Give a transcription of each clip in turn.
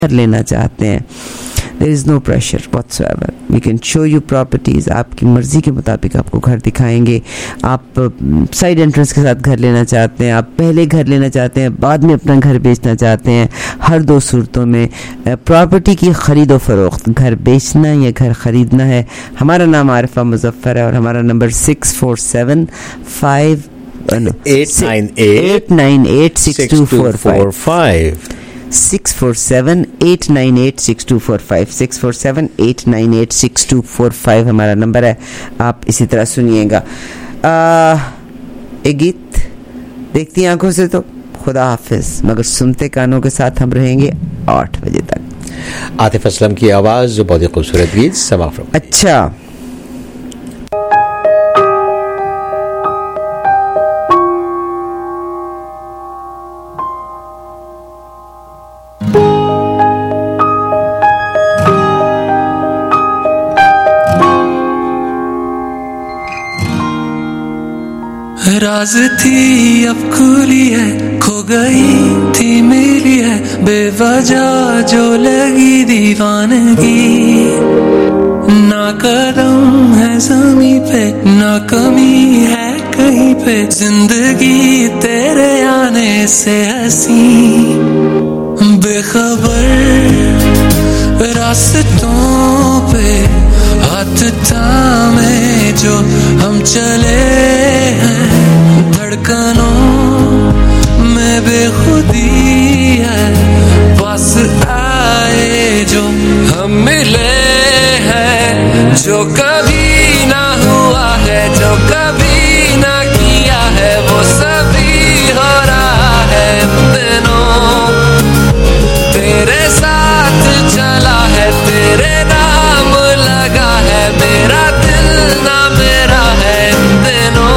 कर लेना चाहते हैं, there is no pressure whatsoever. We can show you properties. आपकी मर्ज़ी के मुताबिक आपको घर दिखाएंगे. आप साइड एंट्रेंस के साथ घर लेना चाहते हैं, आप पहले घर लेना चाहते हैं, बाद में अपना घर बेचना चाहते हैं, हर दो सूरतों में प्रॉपर्टी की ख़रीदो फरोख्त, घर बेचना या घर ख़रीदना है. हमारा नाम आरिफा मुज़फ़्फ़र है और हमारा नंबर 647-898-6245 647-898-6245 647-898-6245 हमारा नंबर है. आप इसी तरह सुनिएगा. एक गीत देखती आंखों से तो खुदा हाफिज, मगर सुनते कानों के साथ हम रहेंगे 8 बजे तक. आतिफ असलम की आवाज़, जो बहुत ही खूबसूरत गीत समाप्त. अच्छा, राज थी अब खुली है, खो गई थी मिली है, बेवजह जो लगी दीवानगी. ना कदम है ज़मीं पे, ना कमी है कहीं पे, जिंदगी तेरे आने से हंसी. बेखबर रास्तों पे हाथ थामे जो हम चले हैं, धड़कनों में बेखुदी है, पास आए जो हम मिले हैं, जो कभी ना हुआ है, जो कभी ना किया है, वो सभी हो रहा है. दिनों तेरे साथ चला है, तेरे नाम लगा है, मेरा दिल ना मेरा है. दिनों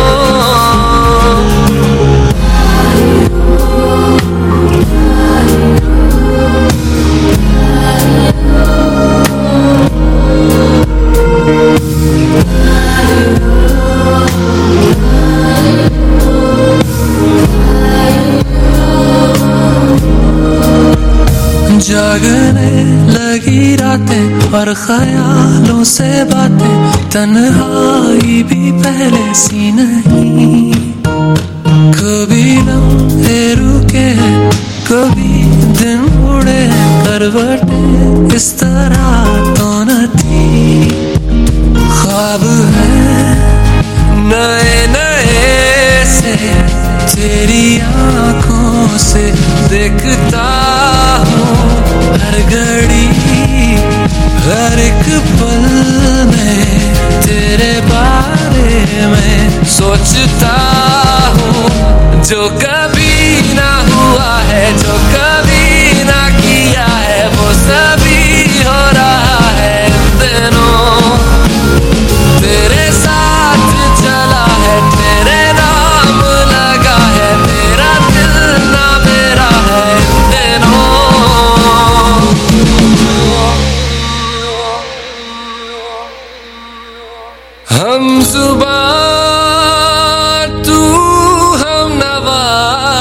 जागने लगी रातें और ख्यालों से बातें, तन्हाई भी पहले सी नहीं. कभी लम्हे रुके हैं, कभी दिन उड़े हैं, करवटें इस तरह तो न थी. ख्वाब है नए नए से तेरी आंखों से देखता हूँ, हर घड़ी हर एक पल में तेरे बारे में सोचता हूँ. जो कभी ना हुआ है, जो कभी ना किया है, वो सभी हो रहा है. दिनों तेरे साथ चला है, तेरे नाम लगा है, मेरा दिल ना मेरा है. दिनों हम जुबान तू हम नवा,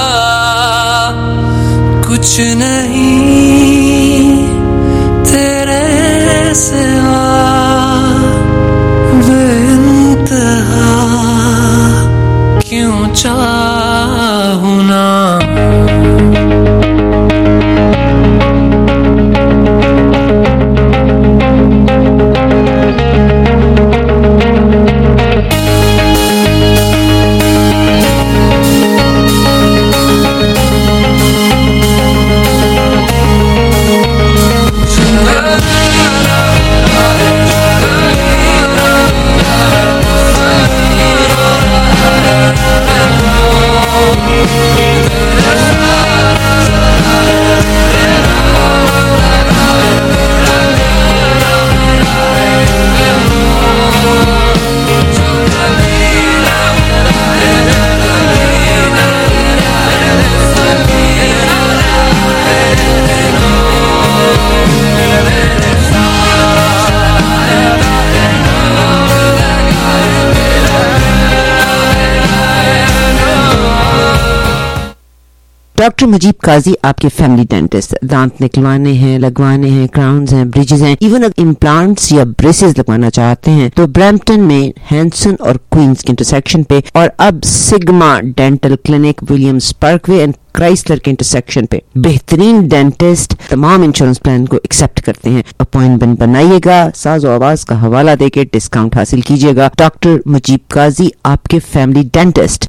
डॉक्टर मुजीब काजी आपके फैमिली डेंटिस्ट। दांत निकलवाने हैं, लगवाने हैं, क्राउन्स हैं, ब्रिजेस हैं, इवन अगर इम्प्लांट्स या ब्रेसेस लगवाना चाहते हैं तो ब्रैम्पटन में हैंसन और क्वींस के इंटरसेक्शन पे, और अब Sigma dental clinic Williams parkway and Chrysler के इंटरसेक्शन पे बेहतरीन डेंटिस्ट तमाम इंश्योरेंस प्लान को एक्सेप्ट करते हैं। अपॉइंटमेंट बनाइएगा, साज़ो आवाज का हवाला देके डिस्काउंट हासिल कीजिएगा। डॉक्टर मुजीब काजी आपके family dentist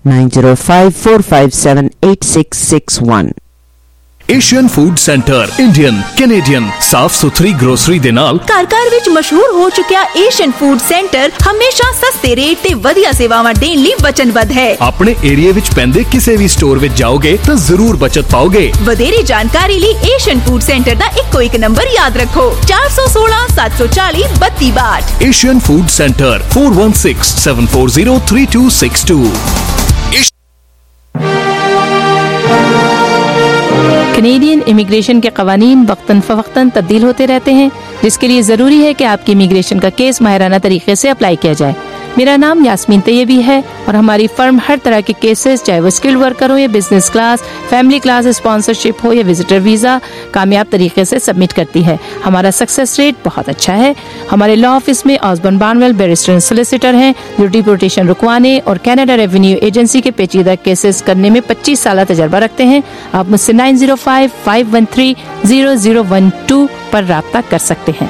9054578661। Asian food center Indian Canadian साफ सुथरी ग्रोसरी दे नाल ਘਰ ਵਿੱਚ ਮਸ਼ਹੂਰ ਹੋ ਚੁੱਕਿਆ ਏਸ਼ੀਅਨ ਫੂਡ ਸੈਂਟਰ ਹਮੇਸ਼ਾ ਸਸਤੇ ਰੇਟ ਤੇ ਵਧੀਆ ਸੇਵਾਵਾਂ ਦੇਣ ਲਈ ਵਚਨਬੱਧ ਹੈ। ਆਪਣੇ ਏਰੀਆ ਵਿੱਚ ਪੈਂਦੇ ਕਿਸੇ ਵੀ ਸਟੋਰ ਵਿੱਚ ਜਾਓਗੇ ਤਾਂ ਜ਼ਰੂਰ ਬਚਤ ਪਾਓਗੇ। ਵਧੇਰੇ ਜਾਣਕਾਰੀ ਲਈ ਏਸ਼ੀਅਨ ਫੂਡ ਸੈਂਟਰ ਦਾ ਇੱਕੋ ਇੱਕ ਨੰਬਰ ਯਾਦ ਰੱਖੋ 416 740 3262। Asian food center 4167403262। Canadian immigration के कवानीन वक्तन फवक्तन तब्दील होते रहते हैं, जिसके लिए ज़रूरी है कि आपकी इमिग्रेशन का केस माहिराना तरीके से अप्लाई किया जाए। मेरा नाम यास्मीन तैयबी है और हमारी फर्म हर तरह के केसेस, चाहे वो स्किल्ड वर्कर हो या business class, family class, sponsorship हो या विजिटर वीज़ा, कामयाब तरीके से सबमिट करती है। हमारा सक्सेस रेट बहुत अच्छा है। हमारे लॉ ऑफिस में ऑसबर्न बार्नवेल बैरिस्टर सोलिसिटर हैं जो डिपोर्टेशन रुकवाने और कनाडा रेवेन्यू एजेंसी के पेचीदा केसेस करने में 25 साल तजर्बा रखते हैं। आप मुझसे 9055130012 पर राब्ता कर सकते हैं।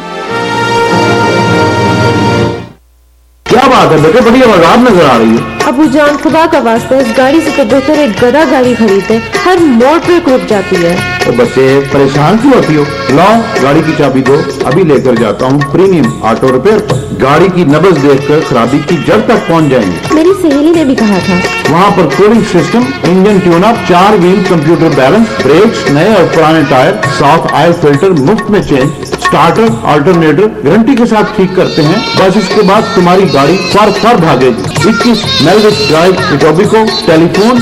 क्या बात है बेटे, बड़ी आवाज़ नजर आ रही है। अबू जान खुदा का वास्ता इस गाड़ी से तो बेहतर एक गधा गाड़ी खरीदे, हर मोड़ पे रुक जाती है। तो बच्चे परेशान क्यों होती हो? लाओ गाड़ी की चाबी दो, अभी लेकर जाता हूँ प्रीमियम ऑटो रिपेयर पर। गाड़ी की नब्ज देखकर खराबी की जड़ तक पहुँच जाएंगे। मेरी सहेली ने भी कहा था। वहाँ पर cooling system, engine tune up, 4 wheel computer balance, brakes नए और पुराने टायर, साफ ऑयल फिल्टर मुफ्त में चेंज, स्टार्टर अल्टरनेटर गारंटी के साथ ठीक करते हैं। बस इसके बाद तुम्हारी गाड़ी फर भागेगी। 21 Melvich drive Etobicoke, telephone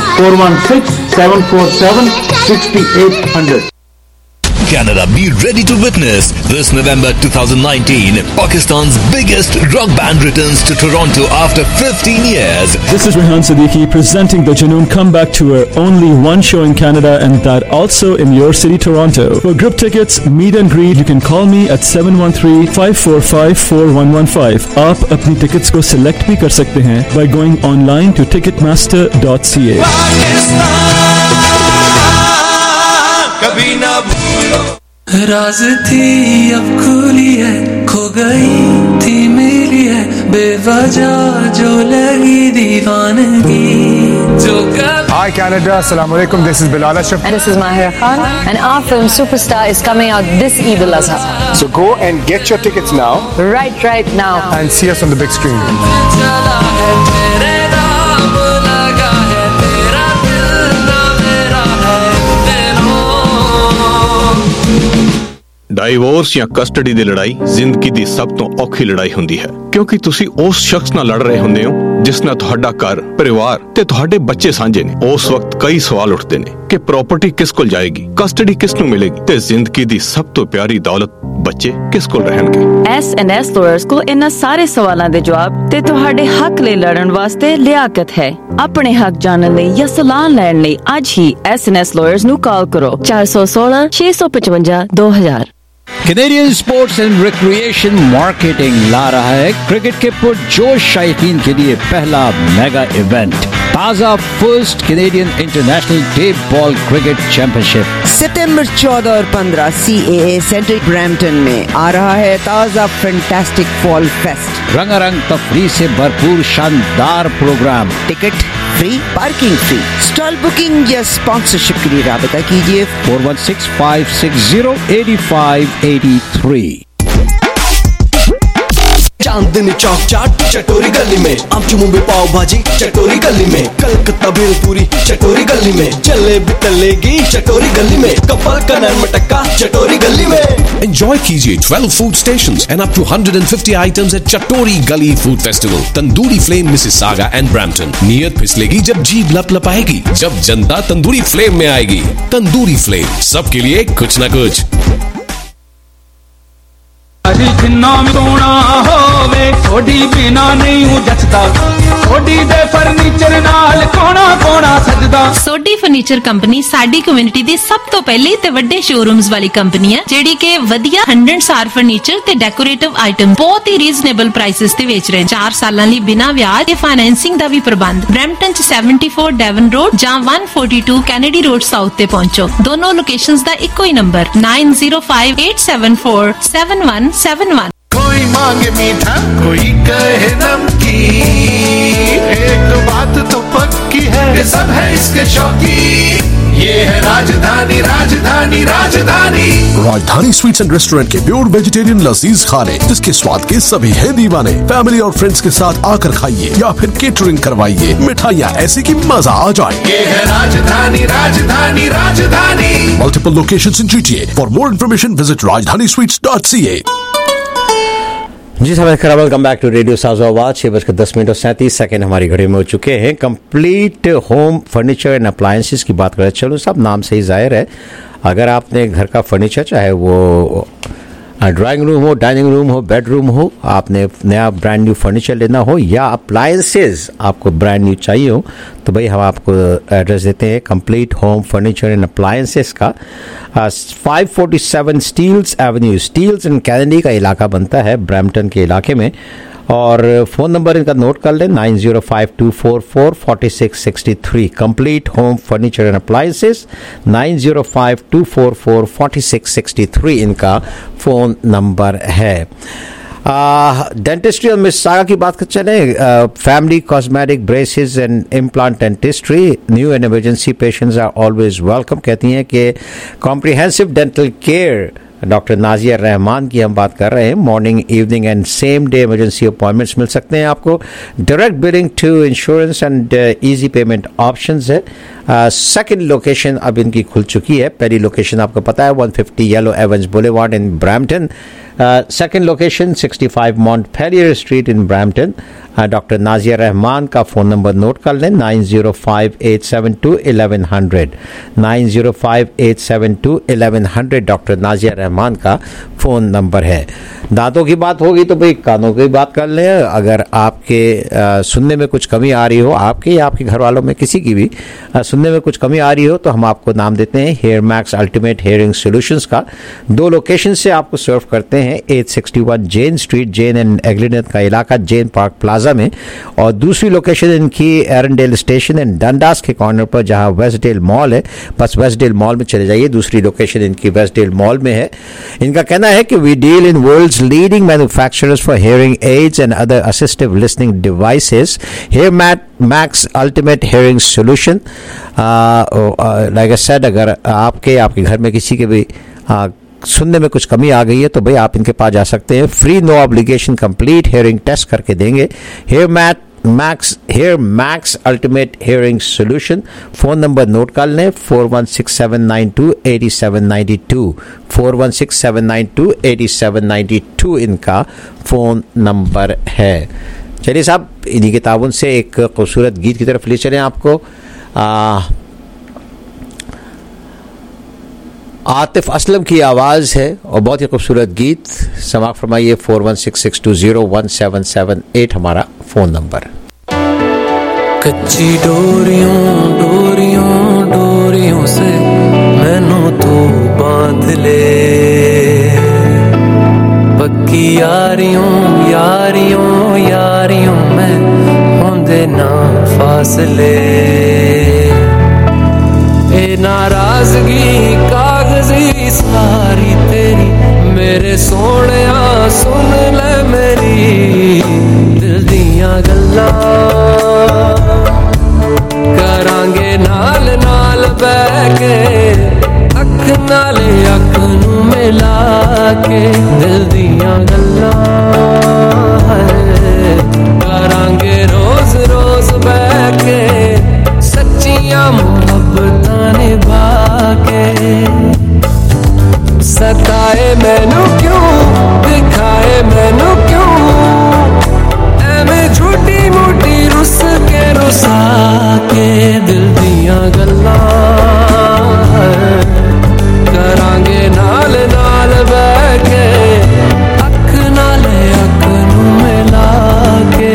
416-747-6800। Canada, be ready to witness this November 2019. Pakistan's biggest rock band returns to Toronto after 15 years. This is Rehan Siddiqui presenting the Junoon Comeback Tour. Only one show in Canada and that also in your city, Toronto. For group tickets, meet and greet, you can call me at 713-545-4115. आप अपनी tickets को select भी कर सकते हैं by going online to ticketmaster.ca. कभी ना भूलो राज थी अब खुली है, खो गई थी मिली है बेवजह जो लगी दीवानगी जो Hi Canada, Assalamu alaikum, this is Bilal Ashraf and this is Mahira Khan and our film Superstar is coming out this Eid al-Adha. So go and get your tickets now. Right now. And see us on the big screen. Divorce ਜਾਂ custody ਦੀ ਲੜਾਈ ਜ਼ਿੰਦਗੀ ਦੀ ਸਭ ਤੋਂ ਔਖੀ ਲੜਾਈ ਹੁੰਦੀ ਹੈ, ਕਿਉਂਕਿ ਤੁਸੀਂ ਉਸ ਸ਼ਖਸ ਨਾਲ ਲੜ ਰਹੇ ਹੁੰਦੇ ਹੋ ਜਿਸ ਨਾਲ ਤੁਹਾਡਾ ਘਰ, ਪਰਿਵਾਰ ਤੇ ਤੁਹਾਡੇ ਬੱਚੇ ਸਾਂਝੇ ਨੇ। ਉਸ ਵਕਤ ਕਈ ਸਵਾਲ ਉੱਠਦੇ ਨੇ ਕਿ ਪ੍ਰਾਪਰਟੀ ਕਿਸ ਕੋਲ ਜਾਏਗੀ, ਕਸਟਡੀ ਕਿਸ ਨੂੰ ਮਿਲੇਗੀ ਤੇ ਜ਼ਿੰਦਗੀ ਦੀ ਸਭ ਤੋਂ ਪਿਆਰੀ ਦੌਲਤ ਬੱਚੇ ਕਿਸ ਕੋਲ ਰਹਿਣਗੇ। S&S lawyers ਕੋਲ ਇਹਨਾਂ ਸਾਰੇ ਸਵਾਲਾਂ ਦੇ ਜਵਾਬ ਤੇ ਤੁਹਾਡੇ ਹੱਕ ਲਈ ਲੜਨ ਵਾਸਤੇ ਲਿਆਕਤ ਹੈ। ਆਪਣੇ ਹੱਕ ਜਾਣਨ ਲਈ ਜਾਂ ਸਲਾਹ ਲੈਣ ਲਈ ਅੱਜ ਹੀ S&S lawyers ਨੂੰ ਕਾਲ ਕਰੋ 416 655 2000। Canadian sports and recreation marketing ला रहा है क्रिकेट के पुरजोश शायकीन के लिए पहला मेगा इवेंट, ताजा first Canadian international day ball cricket championship. सितंबर 14 और 15 CAA सेंटर ब्रैम्पटन में आ रहा है ताजा फैंटास्टिक फॉल फेस्ट। रंगारंग तफरीह से भरपूर शानदार program, ticket free, parking free. Stall booking या स्पॉन्सरशिप के लिए राबता कीजिए 416-560-8583। चांदनी चौक चाट चटोरी गली में, आमची मुंबई पाव भाजी चटोरी गली में, कलकत्ता भेलपूरी चटोरी गली में, जलेबी तलेगी चटोरी गली में, कपल का नैन मटक्का चटोरी गली में। Enjoy कीजिए 12 food stations and up to 150 items at Chatori Gully Food Festival, Tandoori Flame, Mississauga and Brampton। नियत फिसलेगी जब जीभ लपलपाएगी, जब जनता तंदूरी फ्लेम में आएगी। तंदूरी फ्लेम, सबके लिए कुछ न कुछ। जिन्ना सोना होवे थोड़ी बिना नहीं हूं जचदा, सोडी दे फर्नीचर नाल कोना कोना सजदा। सोडी फर्नीचर कंपनी साडी कम्युनिटी ਦੀ ਸਭ ਤੋਂ ਪਹਿਲੇ ਤੇ ਵੱਡੇ ਸ਼ੋਰੂਮਸ ਵਾਲੀ ਕੰਪਨੀ ਹੈ ਜਿਹੜੀ ਕਿ ਵਧੀਆ 100 ਸਾਰ ਫਰਨੀਚਰ ਤੇ ਡੈਕੋਰੇਟਿਵ ਆਈਟਮ ਬਹੁਤ ਹੀ ਰੀਜ਼ਨੇਬਲ ਪ੍ਰਾਈਸਸ ਤੇ ਵੇਚ ਰਹੇ ਹਨ। 4 ਸਾਲਾਂ ਲਈ ਬਿਨਾਂ ਵਿਆਜ ਤੇ ਫਾਈਨੈਂਸਿੰਗ ਦਾ ਵੀ ਪ੍ਰਬੰਧ। ਬਰੈਂਪਟਨ ਚ 74 ਡੈਵਨ ਰੋਡ ਜਾਂ 142 ਕੈਨੇਡੀ ਰੋਡ ਸਾਊਥ ਤੇ ਪਹੁੰਚੋ। ਦੋਨੋਂ ਲੋਕੇਸ਼ਨਸ ਦਾ ਇੱਕੋ ਹੀ ਨੰਬਰ 9058747171। कोई मांगे मीठा कोई कहे नमकीन, एक बात तो पक्की है ये सब है इसके शौकीन। ये है Rajdhani Rajdhani Rajdhani. Rajdhani sweets and restaurant के प्योर वेजिटेरियन लजीज खाने जिसके स्वाद के सभी है दीवाने। फैमिली और फ्रेंड्स के साथ आकर खाइए या फिर केटरिंग करवाइए, मिठाइयाँ ऐसी कि मजा आ जाए। ये है Rajdhani Rajdhani Rajdhani. Multiple locations in GTA। For more information visit rajdanisweets.ca। जी साहब, वेलकम बैक टू रेडियो साज़ो आवाज़। 6:10 हमारी घड़ी में हो चुके हैं। Complete home furniture and appliances की बात करें, चलो सब नाम से ही जाहिर है, अगर आपने घर का फर्नीचर चाहे वो ड्राइंग रूम हो, डाइनिंग रूम हो, बेडरूम हो, आपने नया ब्रांड न्यू फर्नीचर लेना हो या अप्लायंसेस आपको ब्रांड न्यू चाहिए हो, तो भाई हम आपको एड्रेस देते हैं complete home furniture and appliances का। 547 Steeles avenue, Steeles and Kennedy का इलाका बनता है ब्रैम्पटन के इलाके में। और फ़ोन नंबर इनका नोट कर लें 9052444663। Complete home furniture and appliances 9052444663 इनका फ़ोन नंबर है। डेंटिस्ट्री और मिसागा की बात कर चले, family cosmetic braces and implant dentistry, new and emergency patients are always welcome. कहती हैं कि comprehensive dental care doctor Nazia Rahman की हम बात कर रहे हैं। Morning, evening and same day emergency appointments मिल सकते हैं आपको। Direct billing to insurance and easy payment options है। सेकंड लोकेशन अब इनकी खुल चुकी है। पहली लोकेशन आपको पता है 150 Yellow Avens boulevard in Brampton. Second location 65 Montpelier street in Brampton. Doctor Nazia Rahman का फ़ोन नंबर नोट कर लें 9058721100 9058721100 डॉक्टर नाजिया रहमान का फ़ोन नंबर है। दांतों की बात होगी तो भाई कानों की बात कर लें। अगर आपके सुनने में कुछ कमी आ रही हो, आपके या आपके घर वालों में किसी की भी सुनने में कुछ कमी आ रही हो, तो हम आपको नाम देते हैं hear max ultimate hearing solutions का। 2 लोकेशन से आपको सर्व करते हैं। 861 जेन स्ट्रीट, जेन एंड एग्लिनेट का इलाका, जेन पार्क प्लाजा में। और दूसरी लोकेशन इनकी एरनडेल स्टेशन एंड डंडास के कॉर्नर पर, जहां वेस्टडेल मॉल है, बस वेस्टडेल मॉल में चले जाइए। दूसरी लोकेशन इनकी वेस्टडेल मॉल में है। इनका कहना है कि we deal in world's leading manufacturers for hearing aids and other assistive listening devices. Hear max ultimate hearing solution. Like I said, अगर आपके घर में किसी के भी सुनने में कुछ कमी आ गई है तो भाई आप इनके पास जा सकते हैं। Free no obligation complete hearing test करके देंगे। Hear max ultimate hearing solution. Phone number note कर लें 4167928792 4167928792 इनका फ़ोन नंबर है। चलिए साहब, इन्हीं के ताउन से एक खूबसूरत गीत की तरफ ले चलें आपको। आतिफ असलम की आवाज़ है और बहुत ही खूबसूरत गीत। समाप्त फरमाइए। 4166201778 हमारा फ़ोन नंबर। कच्ची डोरियों से मैनू तू बांध ले, पक्की यारियों में होंदे ना फासले। ए नाराजगी कागजी सारी तेरी, मेरे सोहणिया सुन ले मेरी दिल दियां गल्लां। करांगे नाल नाल बैठ के, अख नाले अख नू मिला के दिल दियां गल्लां। करांगे रोज रोज बैठ के सच्चियां मोहब्बतां निभा के। सताए मैनू क्यों, दिखाए मैनू क्यों, एवें झूठी मूठी रुस के रुसा के दिल दियां गल्लां। करांगे नाल नाल बैठ के, अख नाले अख नू मिला के।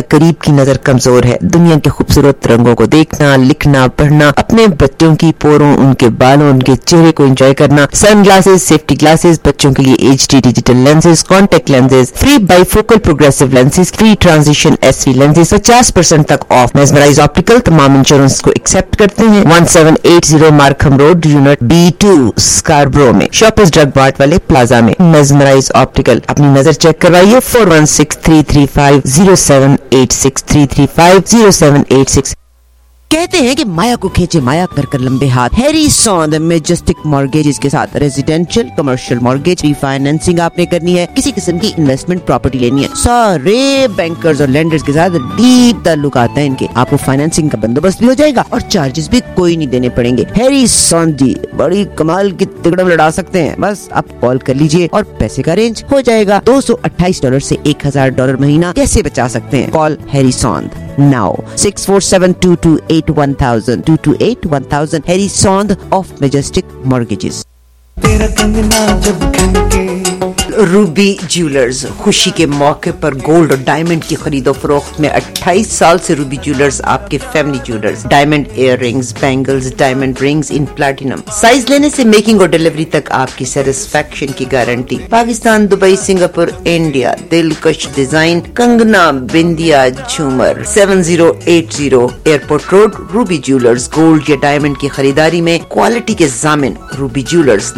करीब की नजर कमजोर है। दुनिया के खूबसूरत रंगों को देखना, लिखना, पढ़ना, अपने बच्चों की पोरों, उनके बालों, उनके चेहरे को एंजॉय करना। सन ग्लासेस, सेफ्टी ग्लासेस, बच्चों के लिए HD digital lenses, contact lenses, free bifocal progressive lenses, free transition SV lenses, 50% तक ऑफ। मेस्मराइज ऑप्टिकल तमाम इंश्योरेंस को एक्सेप्ट करते हैं। 1780 Markham road, unit B2, Scarborough में। शॉपर्स ड्रग मार्ट वाले प्लाजा में। मेस्मराइज ऑप्टिकल, अपनी नजर चेक करवाइए। 4163350786 3350786। कहते हैं कि माया को खींचे माया कर लंबे हाथ। हैरी सॉन्द मैजेस्टिक मॉर्गेजेस के साथ रेजिडेंशियल कमर्शियल मॉर्गेज रीफाइनेंसिंग आपने करनी है, किसी किस्म की इन्वेस्टमेंट प्रॉपर्टी लेनी है, सारे बैंकर्स और लेंडर्स के साथ डीप ताल्लुक आता है इनके। आपको फाइनेंसिंग का बंदोबस्त भी हो जाएगा और चार्जेस भी कोई नहीं देने पड़ेंगे। हैरी सॉन्द जी बड़ी कमाल की तिकड़म लड़ा सकते हैं। बस आप कॉल कर लीजिए और पैसे का अरेंज हो जाएगा। $228 से $1000 महीना कैसे बचा सकते हैं? कॉल हैरी सॉन्द now 647-228-1000 228-1000 Harry Sond of Majestic Mortgages। तेरा कंगना जब खनके। रूबी ज्वेलर्स खुशी के मौके पर गोल्ड और डायमंड की खरीदो फरोख्त में 28 साल से रूबी ज्वेलर्स आपके family jewellers. Diamond ear rings, bangles, diamond rings in platinum. Size लेने से मेकिंग और डिलीवरी तक आपकी सेटिस्फेक्शन की guarantee. Pakistan, Dubai, Singapore, India. दिलकश डिजाइन, कंगना, बिंदिया, झूमर। 7080 airport road, Ruby Jewellers. Gold या डायमंड की खरीदारी में क्वालिटी के जामिन रूबी ज्वेलर्स।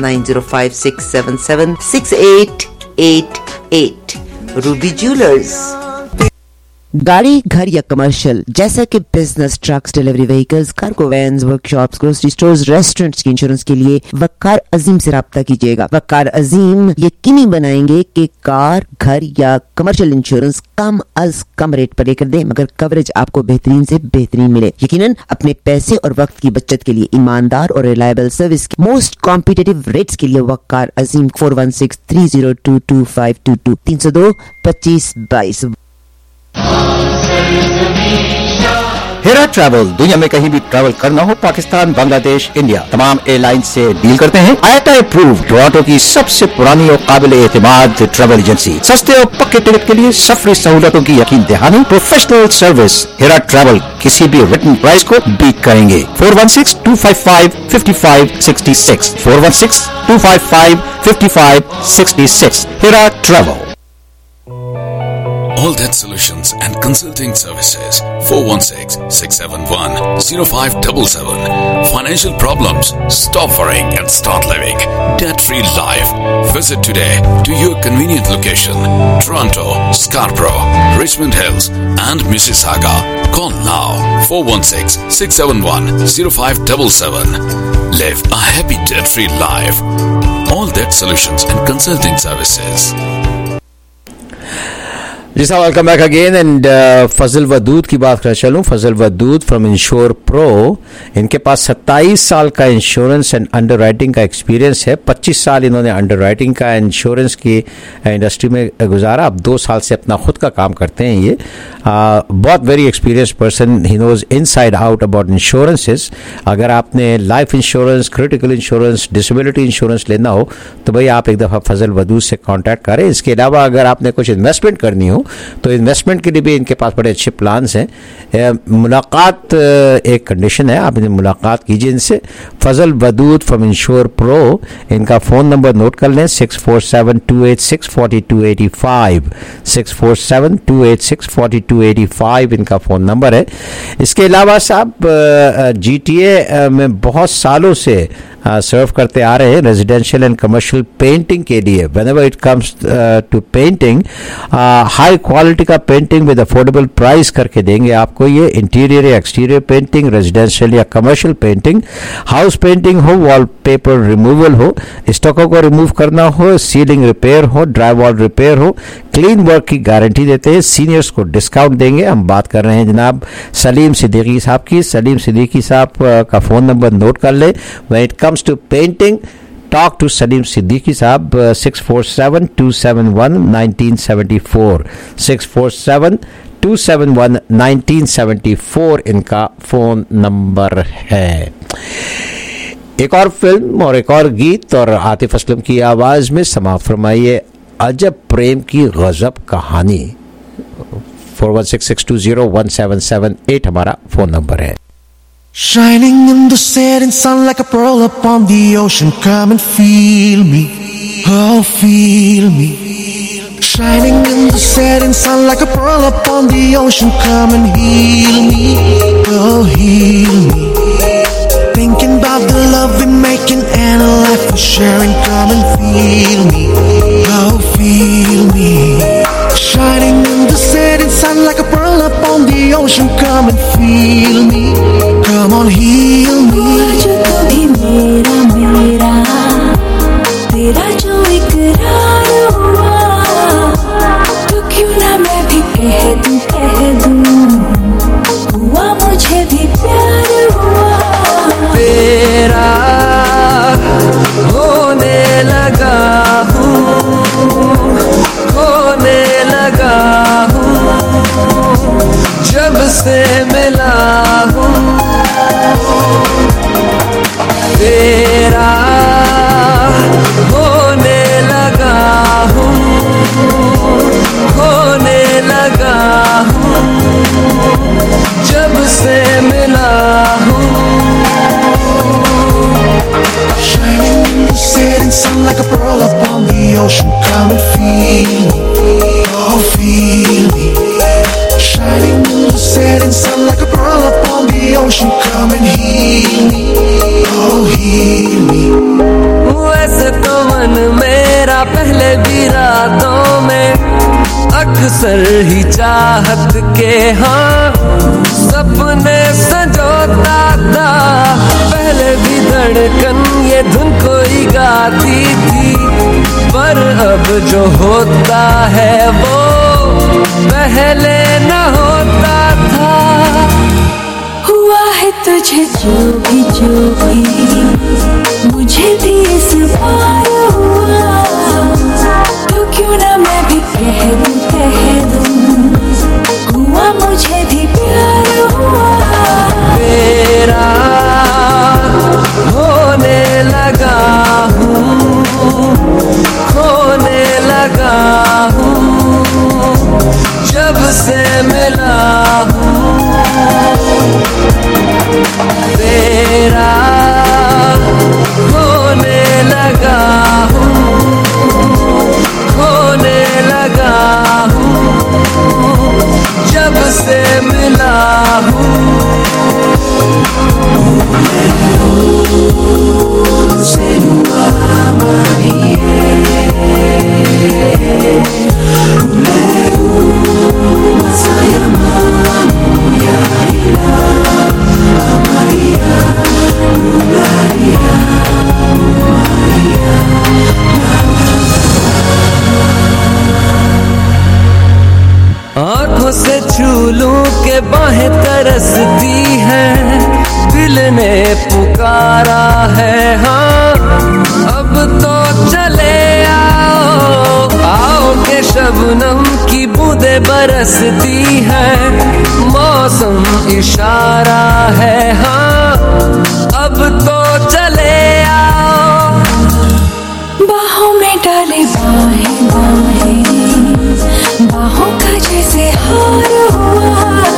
9056776888 Ruby jewellers. गाड़ी, घर या कमर्शियल जैसा कि business, trucks, delivery vehicles, cargo vans, workshops, grocery stores, restaurants की इंश्योरेंस के लिए वकार अजीम से राब्ता कीजिएगा। वकार अजीम यकीनी बनाएंगे कि कार, घर या कमर्शियल इंश्योरेंस कम अज कम रेट पर लेकर दें, मगर कवरेज आपको बेहतरीन से बेहतरीन मिले। यकीनन अपने पैसे और वक्त की बचत के लिए ईमानदार और रिलायबल सर्विस के मोस्ट कॉम्पिटिटिव रेट्स के लिए वकार अजीम 4163022522 302 2522। हेरा ट्रैवल दुनिया में कहीं भी ट्रैवल करना हो, पाकिस्तान, बांग्लादेश, इंडिया, तमाम एयरलाइन से डील करते हैं। IATA अप्रूव्ड टोरंटो की सबसे पुरानी और काबिल एतमाद ट्रैवल एजेंसी। सस्ते और पक्के टिकट के लिए सफरी सहूलतों की यकीन दहानी, प्रोफेशनल सर्विस। हेरा ट्रैवल किसी भी रिटन प्राइस को बीट करेंगे। 416-255-5566 416-255-5566 Hera travel. All That Solutions and Consulting Services 416-671-0577. Financial problems? Stop worrying and start living debt-free life. Visit today to your convenient location. Toronto, Scarborough, Richmond Hills and Mississauga. Call now 416-671-0577. Live a happy debt-free life. All That Solutions and Consulting Services. जी साहब, welcome back again. And Fazal Wadood की बात कर चलूँ। Fazal Wadood from Insure Pro, इनके पास 27 साल का इंश्योरेंस एंड अंडर राइटिंग का एक्सपीरियंस है। 25 साल इन्होंने अंडर राइटिंग का इंश्योरेंस की इंडस्ट्री में गुजारा। अब 2 साल से अपना खुद का काम करते हैं ये। बहुत very experience person, he knows inside out about insurances. अगर आपने life insurance, critical insurance, disability insurance लेना हो तो भाई आप एक दफ़ा फजल वदूद से कॉन्टैक्ट करें। इसके अलावा अगर आपने कुछ इन्वेस्टमेंट करनी हो तो इन्वेस्टमेंट के लिए भी इनके पास बड़े अच्छे प्लान्स हैं। मुलाकात एक कंडीशन है, आप इन्हें मुलाकात कीजिए इनसे। Fazal Wadood from Insure Pro, इनका फ़ोन नंबर नोट कर लें 647-286-4285 647-286-4285 इनका फ़ोन नंबर है। इसके अलावा साहब GTA में बहुत सालों से सर्व करते आ रहे हैं रेजिडेंशियल एंड कमर्शियल पेंटिंग के लिए। Whenever it comes to painting, high quality का पेंटिंग विद अफोर्डेबल प्राइस करके देंगे आपको ये। इंटीरियर या एक्सटीरियर पेंटिंग, रेजिडेंशियल या कमर्शियल पेंटिंग, हाउस पेंटिंग हो, वॉलपेपर रिमूवल हो, स्टोकों को रिमूव करना हो, सीलिंग रिपेयर हो, ड्राई वॉल रिपेयर हो, क्लीन वर्क की गारंटी देते हैं। सीनियर्स को डिस्काउंट देंगे। हम बात कर रहे हैं जनाब सलीम सिद्दीकी साहब की। सलीम सिद्दीकी साहब का फ़ोन नंबर नोट कर ले। When it comes to painting, talk to Salim Siddiqui साहब 647-271-1974 647-271-1974 इनका फ़ोन नंबर है। एक और फिल्म और एक और गीत और आतिफ असलम की आवाज़ में समाअत फरमाइए अजब प्रेम की गजब कहानी। 4166201778 हमारा फोन नंबर है। Shining in the setting sun like a pearl upon the ocean. Come and feel me, oh feel me. Shining in the setting sun like a pearl upon the ocean. Come and heal me, oh heal me. Thinking about the love we're making and a life we're sharing. Come and feel me, oh feel me. Shining in the setting sun like a pearl upon the ocean. Come and feel me, come on heal me. जो कभी मेरा मेरा तेरा जो इकरार हुआ, तो क्यों ना मैं भी कह दूं हुआ मुझे भी प्यार हुआ। तेरा होने लगा हूँ, होने लगा हूँ, जब से मिला हूँ। तेरा होने लगा हूँ, होने लगा हूँ, जब से मिला हूँ। Shining in the setting sun like a pearl upon the ocean. Come and feel me, oh feel me. Shining in the setting sun like a pearl upon the ocean. Come and heal me, oh heal me. वैसे तो मन मेरा पहले भी रातों में अक्सर ही चाहत के हाँ सपने संजोता था। पहले भी धड़कन ये धुन कोई गाती थी, पर अब जो होता है वो पहले न होता था। हुआ है तुझे जो भी मुझे भी इस बार हुआ, तो क्यों ना मैं भी कह दूं हुआ मुझे भी प्यार हुआ। तेरा होने लगा हूँ, होने लगा हूँ, जब से मिला हूँ। तेरा होने लगा हूँ, होने लगा हूँ, जब से मिला हूँ। आँखों से छू लूं के बाहें तरसती हैं, दिल ने पुकारा है हाँ अब तो चले आओ। आओ के शबनम की बूंदें बरसती हैं, मौसम इशारा है हाँ अब तो चले आओ। बाहों में डाले बाहें बाहें, बाहों का जैसे हार हुआ,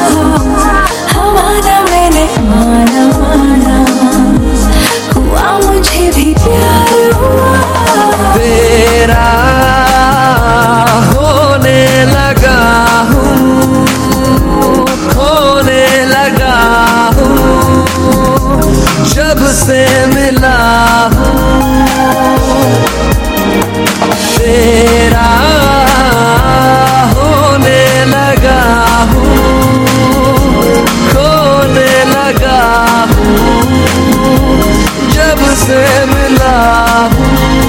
हमारा मैंने माना माना, हुआ मुझे भी प्यार हुआ। तेरा होने लगा हूँ, होने लगा हूँ, जब से मिला हूँ। तेरा होने लगा हूँ, खोने लगा हूँ, जब से मिला हूँ।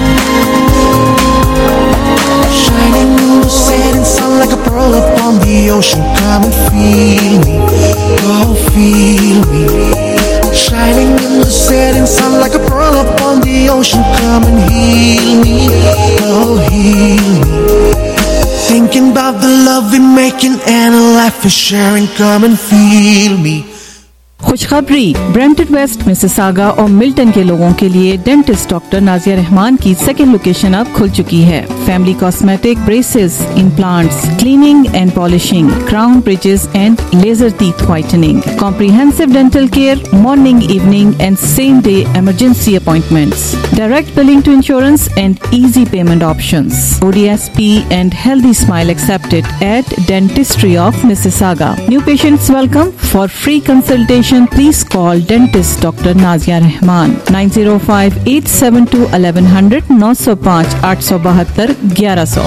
Shining in the setting sun like a pearl upon the ocean. Come and feel me, oh feel me. Shining in the setting sun like a pearl upon the ocean. Come and heal me, oh heal me. Thinking about the love we're making and a life we're sharing. Come and feel me. खुशखबरी, Brampton West, Mississauga और Milton के लोगों के लिए dentist doctor Nazia Rahman की second location अब खुल चुकी है। Family cosmetic, braces, implants, cleaning and polishing, crown bridges and laser teeth whitening, comprehensive dental care, morning, evening and same day emergency appointments, direct billing to insurance and easy payment options. ODSP and healthy smile accepted at Dentistry of Mississauga. New patients welcome. For free consultation, please call dentist Dr. Nazia Rahman 905-872-1100 905-872-1100।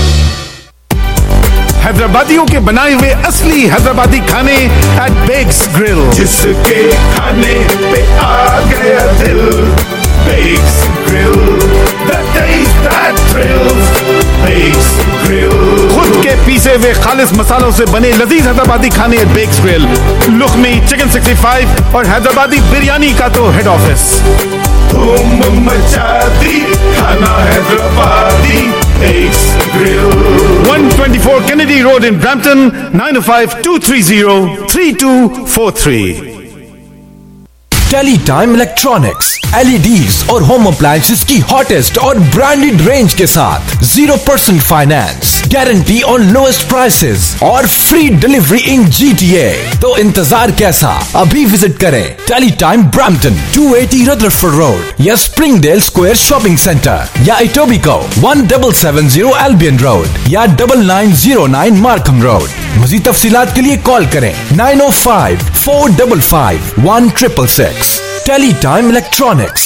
हैदराबादियों के बनाए हुए असली हैदराबादी खाने at Bakes grill, जिसके खाने पे आ गया दिल। Bakes grill, the taste that thrills. Bakes grill, खुद के पीसे हुए खालिस मसालों से बने लजीज हैदराबादी खाने at Bakes grill, lukmi, chicken 65 और हैदराबादी बिरयानी का तो हेड ऑफिस। धूम मचा दी खाना Hyderabadi Bakes grill. 124 Kennedy Road in Brampton, 905-230-3243। Teletime electronics, LEDs और होम अप्लायंसेस की हॉटेस्ट और ब्रांडेड रेंज के साथ 0% finance, guarantee on lowest prices और फ्री डिलीवरी इन GTA। तो इंतजार कैसा, अभी विजिट करें टेलीटाइम ब्रैम्पटन 280 रदरफोर्ड रोड या स्प्रिंगडेल स्क्वायर शॉपिंग सेंटर या इटोबिको 1770 एल्बियन रोड या 9909 मार्कम रोड। मज़ीद तफसीलात के लिए कॉल करें 905-455-1666। Teletime electronics.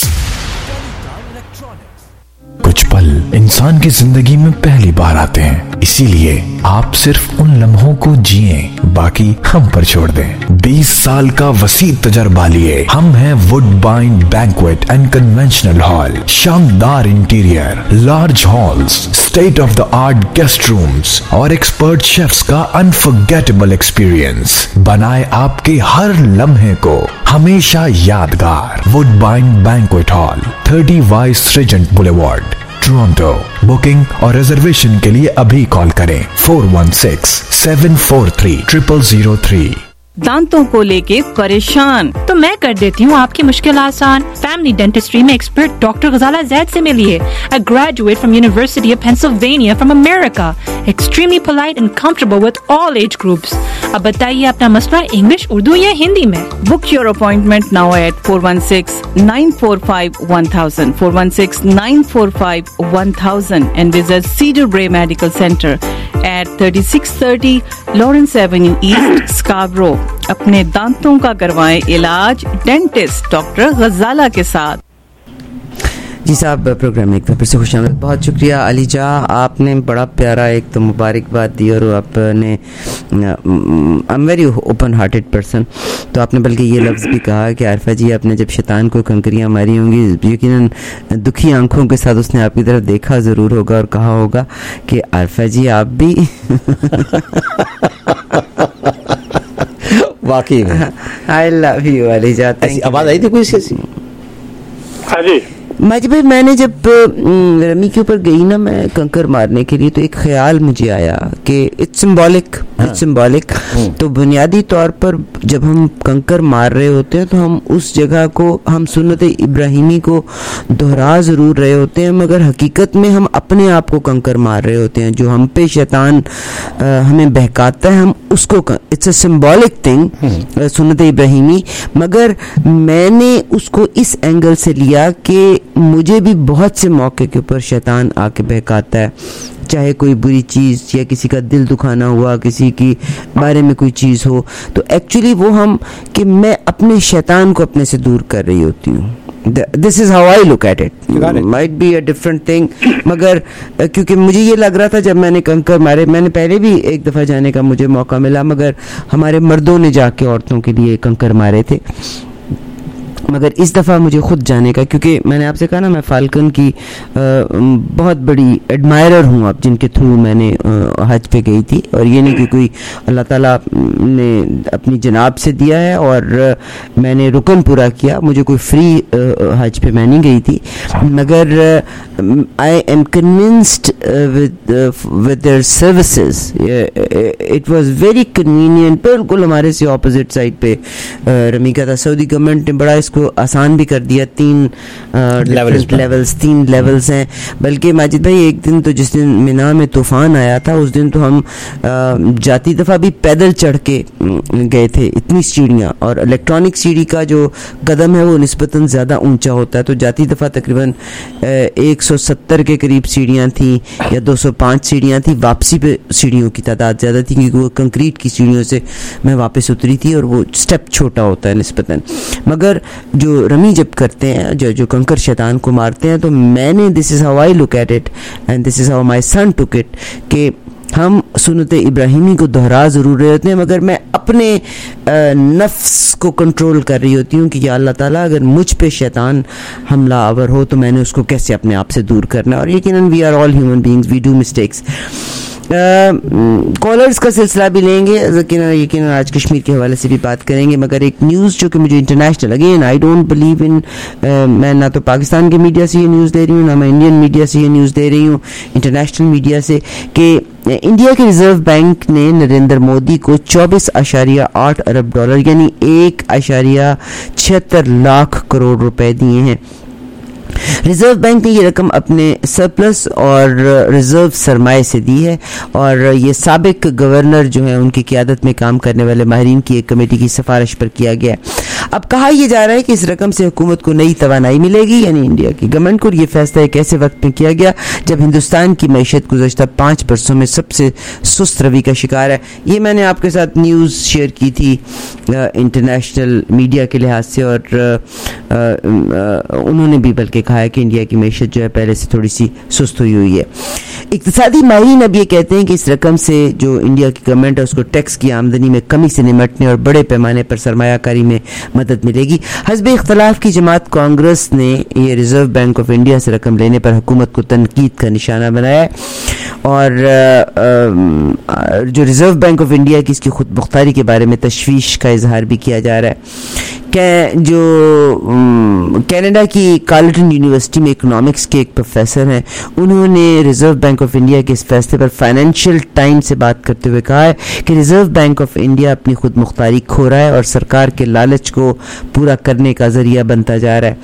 कुछ पल इंसान की जिंदगी में पहली बार आते हैं, इसीलिए आप सिर्फ उन लम्हों को जिए, बाकी हम पर छोड़ दें। 20 साल का वसी तजर्बा लिए हम हैं Woodbine banquet and conventional hall. शानदार interior, large halls, state of the art guest rooms और एक्सपर्ट शेफ्स का अनफॉरगेटेबल एक्सपीरियंस बनाए आपके हर लम्हे को हमेशा यादगार। Woodbine banquet hall, 30 vice regent boulevard, Toronto. Booking और रिजर्वेशन के लिए अभी कॉल करें 416-743-0003। दांतों को लेके परेशान? तो मैं कर देती हूँ आपकी मुश्किल आसान। फैमिली डेंटिस्ट्री में एक्सपर्ट डॉक्टर गजाला जैद से मिलिए। A graduate from University of Pennsylvania from America, extremely polite and comfortable with all age groups। अब बताइए अपना मसला इंग्लिश, उर्दू या हिंदी में। Book your appointment now at 416-945-1000, 416-945-1000 and visit Cedar Brae Medical Center at 3630 Lawrence Avenue East, Scarborough। अपने दांतों का करवाएं इलाज डेंटिस्ट डॉक्टर गजाला के साथ। जी साहब, प्रोग्राम में एक बार फिर से खुशामद। बहुत शुक्रिया अलीजा, आपने बड़ा प्यारा एक तो मुबारकबाद दी और आपने I am very open hearted person, तो आपने बल्कि ये लफ्ज़ भी कहा कि आरफा जी आपने जब शैतान को कंकरियाँ मारी होंगी, यकीनन दुखी आंखों के साथ उसने आपकी तरफ देखा ज़रूर होगा और कहा होगा कि आरफा जी आप भी वाकई में आई लव यू अलीजा। ऐसी आवाज़ आई थी कोई ऐसी? हाँ जी माजी भाई, मैंने जब रमी के ऊपर गई ना मैं कंकर मारने के लिए, तो एक ख्याल मुझे आया कि इट्स सिंबॉलिक। तो बुनियादी तौर पर जब हम कंकर मार रहे होते हैं तो हम उस जगह को, हम सुन्नत इब्राहिमी को दोहरा ज़रूर रहे होते हैं, मगर हकीकत में हम अपने आप को कंकर मार रहे होते हैं। जो हम पे शैतान हमें बहकाता है, हम उसको, इट्स अ सिंबॉलिक थिंग सुन्नत इब्राहिमी, मगर मैंने उसको इस एंगल से लिया कि मुझे भी बहुत से मौके के ऊपर शैतान आके बहकाता है, चाहे कोई बुरी चीज़ या किसी का दिल दुखाना हुआ, किसी की बारे में कोई चीज़ हो, तो एक्चुअली वो हम कि मैं अपने शैतान को अपने से दूर कर रही होती हूँ। This is how I look at it. Might be a different thing, मगर क्योंकि मुझे ये लग रहा था जब मैंने कंकर मारे, मैंने पहले भी एक दफ़ा जाने का मुझे मौका मिला, मगर हमारे मर्दों ने जाके औरतों के लिए कंकर मारे थे, मगर इस दफ़ा मुझे खुद जाने का, क्योंकि मैंने आपसे कहा ना मैं फाल्कन की बहुत बड़ी एडमायरर हूँ अब, जिनके थ्रू मैंने हज पे गई थी। और ये नहीं कि कोई अल्लाह ताला ने अपनी जनाब से दिया है और मैंने रुकन पूरा किया, मुझे कोई फ्री हज पे मैं नहीं गई थी, मगर I am convinced with their services. It was very convenient, बिल्कुल हमारे से ऑपोजिट साइड पे रमी का था। सऊदी गवर्नमेंट ने बड़ा इसको आसान भी कर दिया, 3 लेवल्स हैं। बल्कि माजिद भाई एक दिन तो जिस दिन मिना में तूफान आया था उस दिन तो हम जाती दफ़ा भी पैदल चढ़ के गए थे, इतनी सीढ़ियाँ। और इलेक्ट्रॉनिक सीढ़ी का जो कदम है वो निस्बतन ज़्यादा ऊंचा होता है, तो जाती दफ़ा तकरीबन 170 के करीब सीढ़ियाँ थी या 205 सीढ़ियाँ थी। वापसी पे सीढ़ियों की तादाद ज़्यादा थी क्योंकि वो कंक्रीट की सीढ़ियों से मैं वापस उतरी थी और वो स्टेप छोटा होता है निस्बतन। मगर जो रमी जब करते हैं, जो कंकर शैतान को मारते हैं, तो मैंने this is how I look at it and this is how my son took it कि हम सुन्नत इब्राहिमी को दोहरा ज़रूर रहे होते हैं, मगर मैं अपने नफ्स को कंट्रोल कर रही होती हूँ कि या अल्लाह ताला अगर मुझ पे शैतान हमला आवर हो तो मैंने उसको कैसे अपने आप से दूर करना। और यकीनन we are all human beings, we do mistakes. Callers का सिलसिला भी लेंगे, यकीनन आज कश्मीर के हवाले से भी बात करेंगे, मगर एक न्यूज़ जो कि मुझे international, again I don't believe in, मैं ना तो पाकिस्तान के मीडिया से ये न्यूज़ दे रही हूँ ना मैं इंडियन मीडिया से ये न्यूज़ दे रही हूँ, इंटरनेशनल मीडिया से, कि इंडिया के रिजर्व बैंक ने नरेंद्र मोदी को 24.8 अरब डॉलर यानी 1.76 लाख करोड़ रुपए दिए हैं। रिजर्व बैंक ने ये रकम अपने सरप्लस और रिजर्व सरमाए से दी है और ये साबिक गवर्नर जो है उनकी क़ियादत में काम करने वाले माहिरीन की एक कमेटी की सिफारिश पर किया गया है। अब कहा यह जा रहा है कि इस रकम से हुकूमत को नई तवानाई मिलेगी, यानी इंडिया की गवर्नमेंट को। ये फैसला एक ऐसे वक्त में किया गया जब हिंदुस्तान की मैशत गुज़श्ता 5 बरसों में सबसे सुस्त रवि का शिकार है। ये मैंने आपके साथ न्यूज़ शेयर की थी इंटरनेशनल मीडिया के लिहाज से, और उन्होंने भी बल्कि कहा है कि इंडिया की मैशत जो है पहले से थोड़ी सी सुस्त हुई है। इक़्तिसादी माहिरीन अब ये कहते हैं कि इस रकम से जो इंडिया की गवर्नमेंट है उसको टैक्स की आमदनी में कमी से निमटने और बड़े पैमाने पर सरमायाकारी में मदद मिलेगी। हस्ब इख्तलाफ की जमात कांग्रेस ने ये रिजर्व बैंक ऑफ इंडिया से रकम लेने पर हुकूमत को तनकीद का निशाना बनाया है और जो रिजर्व बैंक ऑफ इंडिया की इसकी खुद मुख्तारी के बारे में तशवीश का इजहार भी किया जा रहा है। जो कनाडा की कार्लटन यूनिवर्सिटी में इकोनॉमिक्स के एक प्रोफेसर हैं, उन्होंने रिजर्व बैंक ऑफ इंडिया के इस फैसले पर फाइनेंशियल टाइम्स से बात करते हुए कहा है कि रिजर्व बैंक ऑफ इंडिया अपनी खुद मुख्तारी खो रहा है और सरकार के लालच को पूरा करने का जरिया बनता जा रहा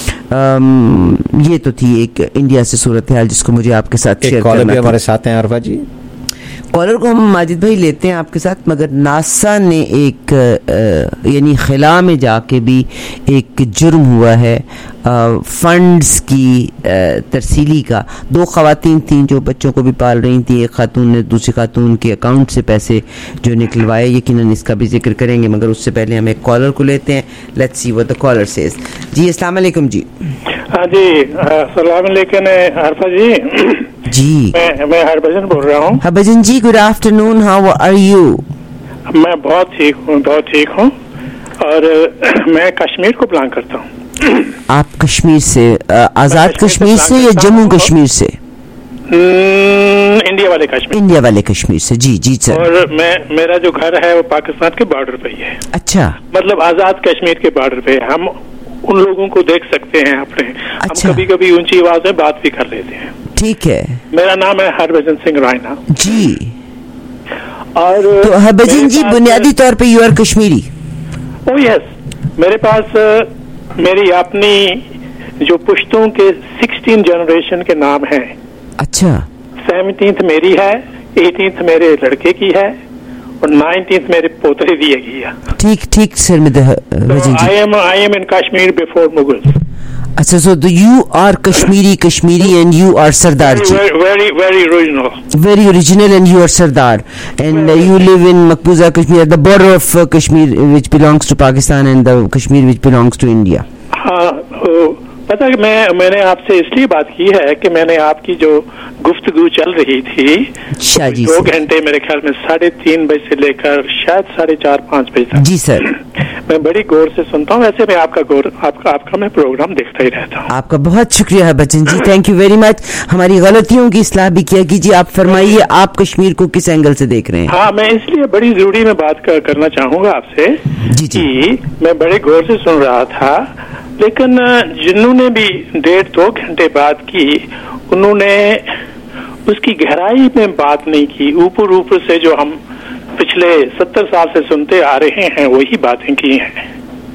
है। ये तो थी एक इंडिया से सूरत हाल जिसको मुझे आपके साथ शेयर करना था। हमारे साथ हैं अरफा जी, कॉलर को हम माजिद भाई लेते हैं आपके साथ, मगर नासा ने एक यानी खिला में जाके भी एक जुर्म हुआ है फंड्स की तरसीली का। 2 ख़वातीन थीं जो बच्चों को भी पाल रही थी, एक खातून ने दूसरी खातून के अकाउंट से पैसे जो निकलवाए, यकीनन इसका भी जिक्र करेंगे, मगर उससे पहले हम एक कॉलर को लेते हैं। Let's see what the caller says. जी अस्सलाम वालेकुम जी। हाँ जी, अस्सलाम वालेकुम अरफा जी। मैं हरभजन बोल रहा हूँ। Harbhajan ji, good afternoon, how are you? मैं बहुत ठीक हूँ और मैं कश्मीर को बिलोंग करता हूँ। आप कश्मीर से, आज़ाद कश्मीर से या जम्मू कश्मीर से? इंडिया वाले कश्मीर से। जी जी सर। और मेरा जो घर है वो पाकिस्तान के बॉर्डर पे ही है। अच्छा, मतलब आज़ाद कश्मीर के बॉर्डर पे। हम उन लोगों को देख सकते हैं अपने। अच्छा। हम कभी कभी ऊंची आवाज में बात भी कर लेते हैं। ठीक है। मेरा नाम है हरभजन सिंह रायना जी। और तो हरभजन जी बुनियादी तौर पे you are Kashmiri? Oh yes, मेरे पास मेरी अपनी जो पुश्तों के 16 जनरेशन के नाम हैं। अच्छा। 17th मेरी है, 18th मेरे लड़के की है और 19th मेरे पोतरे दी है। ठीक sir. I am in Kashmir before Mughals. अच्छा, so you are Kashmiri and you are Sardar ji. Very original. Very original and you are Sardar. And you live in Maqbuza, Kashmir, at the border of Kashmir which belongs to Pakistan and the Kashmir which belongs to India. पता है मैंने आपसे इसलिए बात की है कि मैंने आपकी जो गुफ्तगू चल रही थी 2 घंटे मेरे ख्याल में 3:30 बजे से लेकर शायद 4:30-5 बजे तक। जी सर, मैं बड़ी गौर से सुनता हूँ। वैसे मैं आपका मैं प्रोग्राम देखता ही रहता हूँ। आपका बहुत शुक्रिया है Bachchan ji, thank you very much. हमारी गलतियों की इस्लाह भी किया कीजिए। आप फरमाइए, आप कश्मीर को किस एंगल से देख रहे हैं? हाँ, मैं इसलिए बड़ी जरूरी में बात करना चाहूंगा आपसे कि मैं बड़े गौर से सुन रहा था, लेकिन जिन्होंने भी 1.5-2 घंटे बात की उन्होंने उसकी गहराई में बात नहीं की। ऊपर से जो हम पिछले 70 साल से सुनते आ रहे हैं वही बातें की हैं।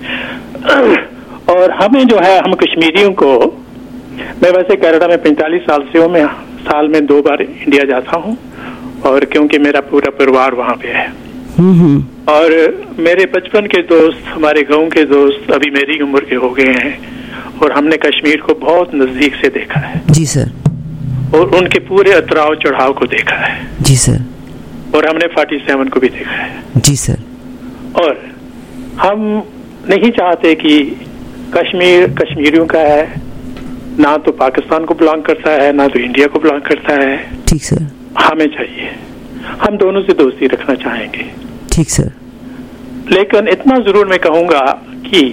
और हमें जो है, हम कश्मीरियों को, मैं वैसे कनाडा में 45 साल से हूँ, मैं साल में 2 बार इंडिया जाता हूँ, और क्योंकि मेरा पूरा परिवार वहाँ पे है। और मेरे बचपन के दोस्त, हमारे गांव के दोस्त अभी मेरी उम्र के हो गए हैं, और हमने कश्मीर को बहुत नजदीक से देखा है। जी सर। और उनके पूरे उतराव चढ़ाव को देखा है। जी सर। और हमने 47 को भी देखा है। जी सर। और हम नहीं चाहते कि कश्मीर कश्मीरियों का है, ना तो पाकिस्तान को बिलोंग करता है, ना तो इंडिया को बिलोंग करता है। ठीक सर। हमें चाहिए, हम दोनों से दोस्ती रखना चाहेंगे। ठीक सर। लेकिन इतना जरूर मैं कहूंगा कि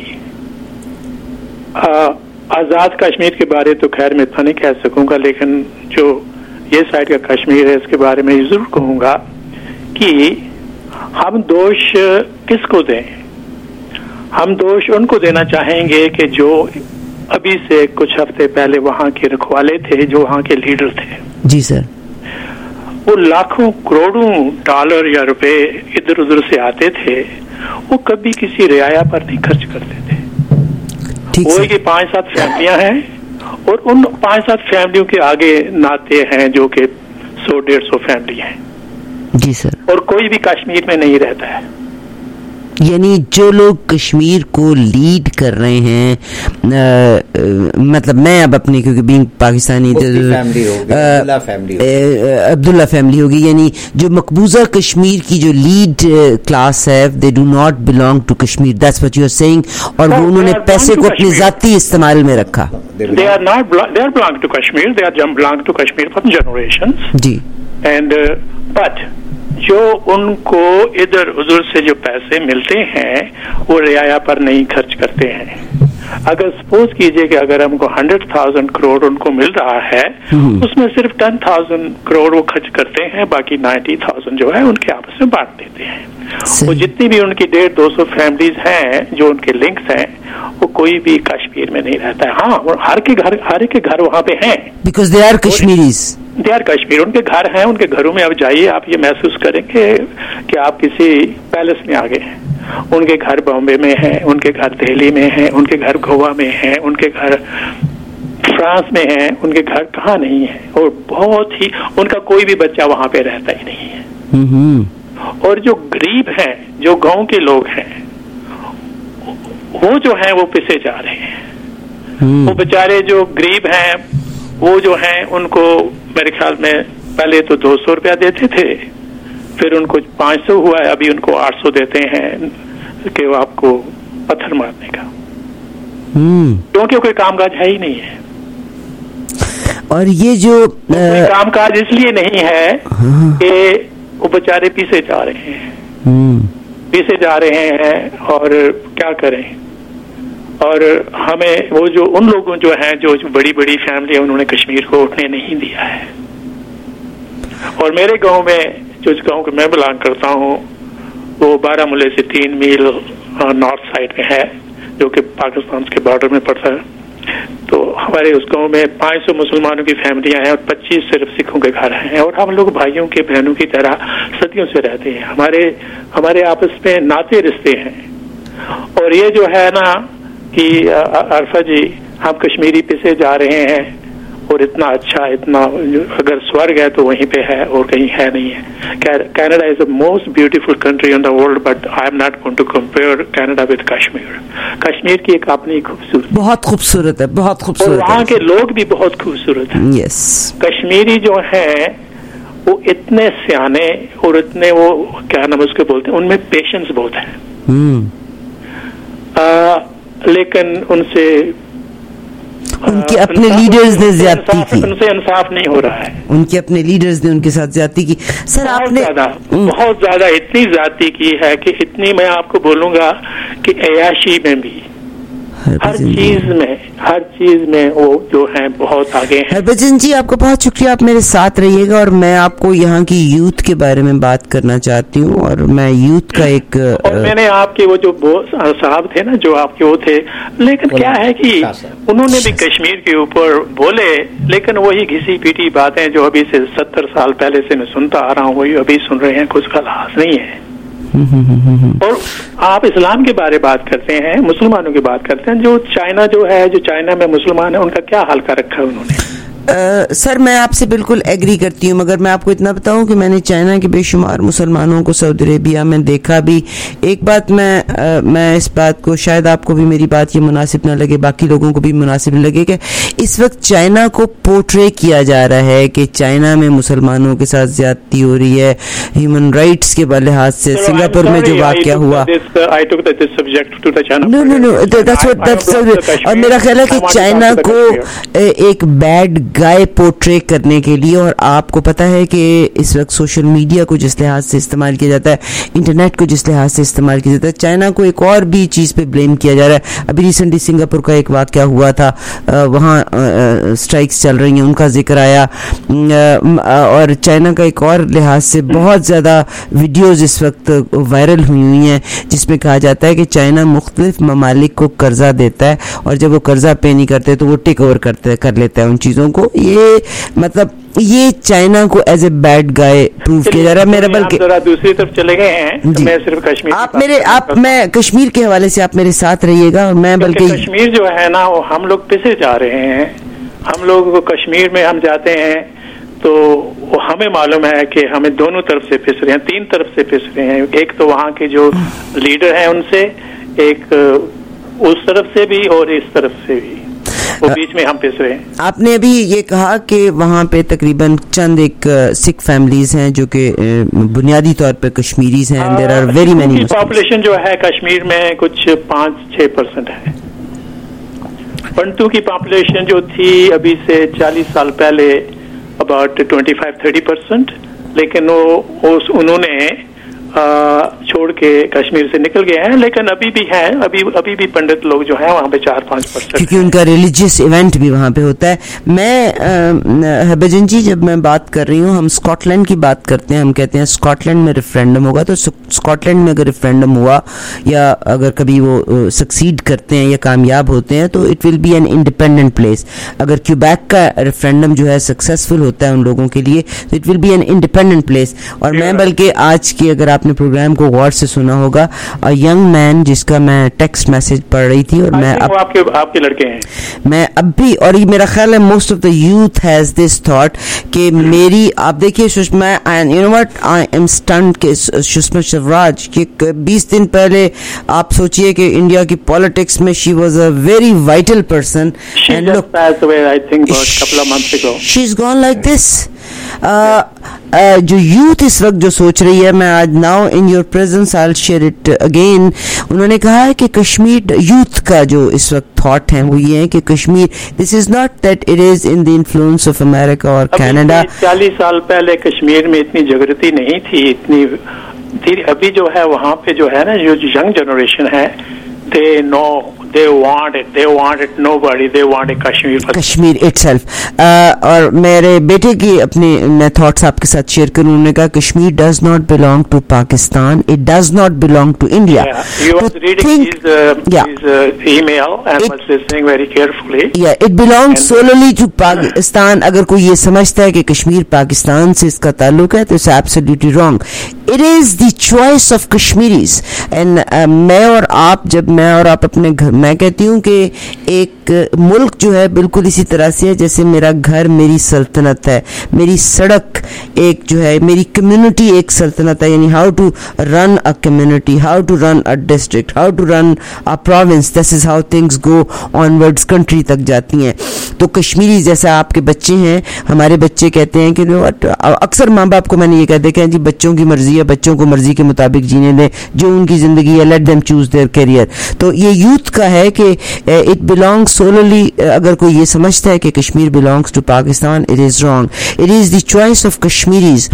आजाद कश्मीर के बारे तो खैर मैं इतना नहीं कह सकूंगा, लेकिन जो ये साइड का कश्मीर है इसके बारे में जरूर कहूंगा कि हम दोष किसको दें? हम दोष उनको देना चाहेंगे कि जो अभी से कुछ हफ्ते पहले वहां के रखवाले थे, जो वहां के लीडर थे। जी सर। वो लाखों करोड़ों डॉलर या रुपए इधर उधर से आते थे, वो कभी किसी रियाया पर नहीं खर्च करते थे। वो कि 5-7 फैमिलियां हैं, और उन 5-7 फैमिलियों के आगे नाते हैं जो कि 100-150 फैमिली हैं। जी सर। और कोई भी कश्मीर में नहीं रहता है। यानी जो लोग कश्मीर को लीड कर रहे हैं, मतलब मैं अब अपनी, क्योंकि बीइंग पाकिस्तानी अब्दुल्ला फैमिली होगी, यानी जो मकबूजा कश्मीर की जो लीड क्लास है, they do not belong to Kashmir, that's what you are saying. और वो उन्होंने पैसे को अपने जाती इस्तेमाल में रखा। They are belong to Kashmir, they are belong to Kashmir for generations. जी। एंड बट जो उनको इधर उधर से जो पैसे मिलते हैं वो रियाया पर नहीं खर्च करते हैं। अगर सपोज कीजिए कि अगर हमको 100,000 करोड़ उनको मिल रहा है, उसमें सिर्फ 10,000 करोड़ वो खर्च करते हैं, बाकी 90,000 जो है उनके आपस में बांट देते हैं। वो जितनी भी उनकी 150-200 फैमिलीज हैं जो उनके लिंक्स हैं, वो कोई भी कश्मीर में नहीं रहता है। हाँ, हर एक के घर वहाँ पे हैं, because they are Kashmiris. They are Kashmir, उनके घर हैं। उनके घरों में आप जाइए, आप ये महसूस करेंगे कि आप किसी पैलेस में आ गए हैं। उनके घर बॉम्बे में हैं, उनके घर दिल्ली में हैं, उनके घर गोवा में हैं, उनके घर फ्रांस में हैं, उनके घर कहाँ नहीं है। और बहुत ही, उनका कोई भी बच्चा वहां पे रहता ही नहीं है। और जो गरीब हैं, जो गांव के लोग हैं, वो जो हैं वो पिसे जा रहे हैं। वो बेचारे जो गरीब हैं, वो जो हैं उनको मेरे ख्याल में पहले तो 200 रुपया देते थे, फिर उनको 500 हुआ है, अभी उनको 800 देते हैं कि वो आपको पत्थर मारने का, क्योंकि कोई कामकाज है ही नहीं है। और ये जो कोई कामकाज इसलिए नहीं है कि वो बेचारे पीछे जा रहे हैं, पीछे जा रहे हैं, और क्या करें। और हमें वो जो उन लोगों जो हैं, जो बड़ी बड़ी फैमिली है, उन्होंने कश्मीर को उठने नहीं दिया है। और मेरे गांव में, जो गांव को मैं बिलोंग करता हूँ, वो बारामूला से 3 मील नॉर्थ साइड में है, जो कि पाकिस्तान के बॉर्डर में पड़ता है। तो हमारे उस गांव में 500 मुसलमानों की फैमिलियां हैं और 25 सिर्फ सिखों के घर हैं। और हम लोग भाइयों के बहनों की तरह सदियों से रहते हैं। हमारे आपस में नाते रिश्ते हैं। और ये जो है ना कि अरफा जी, हम कश्मीरी पिसे जा रहे हैं, और इतना अच्छा, इतना, अगर स्वर्ग है तो वहीं पे है और कहीं है नहीं है। Canada is the most beautiful country in the world, but I am not going to compare Canada with Kashmir. Kashmir की एक अपनी खूबसूरत, बहुत खूबसूरत है, बहुत खूबसूरत। और वहाँ के लोग भी बहुत खूबसूरत हैं। यस। कश्मीरी जो हैं वो इतने सियाने और इतने, वो क्या नाम उसके बोलते हैं, उनमें पेशेंस बहुत है। लेकिन उनसे उनके अपने लीडर्स ने ज्यादती की, उनसे इंसाफ नहीं हो रहा है। उनके अपने लीडर्स ने उनके साथ ज्यादती की। सर आपने बहुत ज्यादा इतनी ज्यादती की है कि इतनी मैं आपको बोलूंगा कि अयाशी में भी हर चीज में वो जो है बहुत आगे हैं। हरभजन जी आपका बहुत शुक्रिया, आप मेरे साथ रहिएगा और मैं आपको यहाँ की यूथ के बारे में बात करना चाहती हूँ। और मैं यूथ का एक और मैंने आपके वो जो साहब थे ना जो आपके वो थे, लेकिन क्या है कि उन्होंने भी कश्मीर के ऊपर बोले, लेकिन वही घिसी पीटी बातें जो अभी से 70 साल पहले से मैं सुनता आ रहा हूँ वही अभी सुन रहे हैं, कुछ का लाज नहीं है। और आप इस्लाम के बारे बात करते हैं, मुसलमानों की बात करते हैं, जो चाइना जो है, जो चाइना में मुसलमान है, उनका क्या हाल कर रखा है उन्होंने? सर मैं आपसे बिल्कुल एग्री करती हूँ, मगर मैं आपको इतना बताऊँ कि मैंने चाइना के बेशुमार मुसलमानों को सऊदी अरेबिया में देखा भी। एक बात मैं इस बात को, शायद आपको भी मेरी बात ये मुनासिब ना लगे, बाकी लोगों को भी मुनासिब न लगे, कि इस वक्त चाइना को पोर्ट्रे किया जा रहा है कि चाइना में मुसलमानों के साथ ज्यादती हो रही है ह्यूमन राइट्स के लिहाज से। सिंगापुर में जो वाकया हुआ, और मेरा ख्याल है कि चाइना को एक बैड गाय पोर्ट्रे करने के लिए, और आपको पता है कि इस वक्त सोशल मीडिया को जिस लिहाज से इस्तेमाल किया जाता है, इंटरनेट को जिस लिहाज से इस्तेमाल किया जाता है, चाइना को एक और भी चीज़ पे ब्लेम किया जा रहा है। अभी रिसेंटली सिंगापुर का एक वाकया हुआ था, वहाँ स्ट्राइक्स चल रही हैं, उनका जिक्र आया, और चाइना का एक और लिहाज से बहुत ज़्यादा वीडियोज़ इस वक्त वायरल हुई हैं जिसमें कहा जाता है कि चाइना मुख्तलिफ ममालिक को कर्जा देता है, और जब वो कर्जा पे नहीं करते तो वो टेक ओवर कर लेता है उन चीज़ों को। ये मतलब ये चाइना को as a bad guy prove किया जा रहा है। मेरा बल्कि जरा दूसरी तरफ चले गए हैं, तो मैं सिर्फ कश्मीर मैं कश्मीर के हवाले से आप मेरे साथ रहिएगा, और मैं बल्कि कश्मीर जो है ना वो हम लोग पिसे जा रहे हैं। हम लोग कश्मीर में हम जाते हैं तो हमें मालूम है कि हमें दोनों तरफ से पिस रहे हैं, 3 तरफ से पिस रहे हैं। एक तो वहाँ के जो लीडर हैं उनसे, एक उस तरफ से भी और इस तरफ से भी, वो बीच में हम पिस रहे हैं। आपने अभी ये कहा कि वहाँ पे तकरीबन चंद एक सिख फैमिलीज हैं जो कि बुनियादी तौर पे कश्मीरीज हैं, there are very many. Population जो है कश्मीर में कुछ 5-6% है। पंटू की पॉपुलेशन जो थी अभी से 40 साल पहले अबाउट 25-30%, लेकिन उन्होंने छोड़ के कश्मीर से निकल गए हैं, लेकिन अभी भी हैं, अभी भी पंडित लोग जो हैं वहाँ पे 4-5%, क्योंकि उनका रिलीजियस इवेंट भी वहाँ पे होता है। मैं हरभजन जी जब मैं बात कर रही हूँ, हम स्कॉटलैंड की बात करते हैं, हम कहते हैं स्कॉटलैंड में रेफरेंडम होगा, तो स्कॉटलैंड में अगर रेफरेंडम हुआ या अगर कभी वो सक्सीड करते हैं या कामयाब होते हैं तो it will be an independent place. अगर क्यूबेक का रेफरेंडम जो है सक्सेसफुल होता है उन लोगों के लिए तो it will be an independent place. और मैं बल्कि आज की, अगर आपने प्रोग्राम को गौर से सुना होगा, अ यंग मैन जिसका मैं टेक्स्ट मैसेज पढ़ रही थी, और मैं आपके लड़के हैं, मैं अब भी, और ये मेरा ख्याल है most of the youth has this thought कि मेरी, आप देखिए Sushma, and you know what, I am stunned के सुषमा स्वराज कि 20 दिन पहले आप सोचिए कि इंडिया की पॉलिटिक्स में she was a very vital person, and look I think couple of months ago she is gone like this. जो यूथ इस वक्त जो सोच रही है, मैं आज now in your presence I will share it again, उन्होंने कहा है कि कश्मीर यूथ का जो इस वक्त थॉट है वो ये है कि Kashmir, this is not that it is in the influence of America और कनाडा। 40 साल पहले कश्मीर में इतनी जागृति नहीं थी, इतनी थी। अभी जो है वहाँ पे जो है ना, जो यंग जनरेशन है, they know, they want it, nobody, they want it Kashmir itself. और मेरे बेटे की अपनी मैं थॉट्स आपके साथ शेयर करूँ, उन्होंने कहा Kashmir does not belong to Pakistan, it does not belong to India. You was reading his email and was listening very carefully. Yeah, it belongs solely to Pakistan. अगर कोई ये समझता है कि कश्मीर पाकिस्तान से इसका ताल्लुक है तो it's absolutely wrong. It is the choice of Kashmiris. And मैं और आप अपने घर, मैं कहती हूँ कि एक मुल्क जो है बिल्कुल इसी तरह से है जैसे मेरा घर मेरी सल्तनत है, मेरी सड़क एक जो है, मेरी कम्युनिटी एक सल्तनत है। यानी how to run a community, how to run a district, how to run a province, this is how things go onwards, country तक जाती हैं। तो कश्मीरी जैसा आपके बच्चे हैं, हमारे बच्चे कहते हैं कि अक्सर माँ बाप को मैंने ये कह देखा है जी बच्चों की मर्जी बच्चों को मर्जी के मुताबिक जीने दें, जो उनकी जिंदगी है, let them choose their career. तो ये यूथ का है कि इट बिलोंग्स सोलली, अगर कोई ये समझता है कि Kashmir belongs to Pakistan, it is wrong. It is the choice of Kashmiris.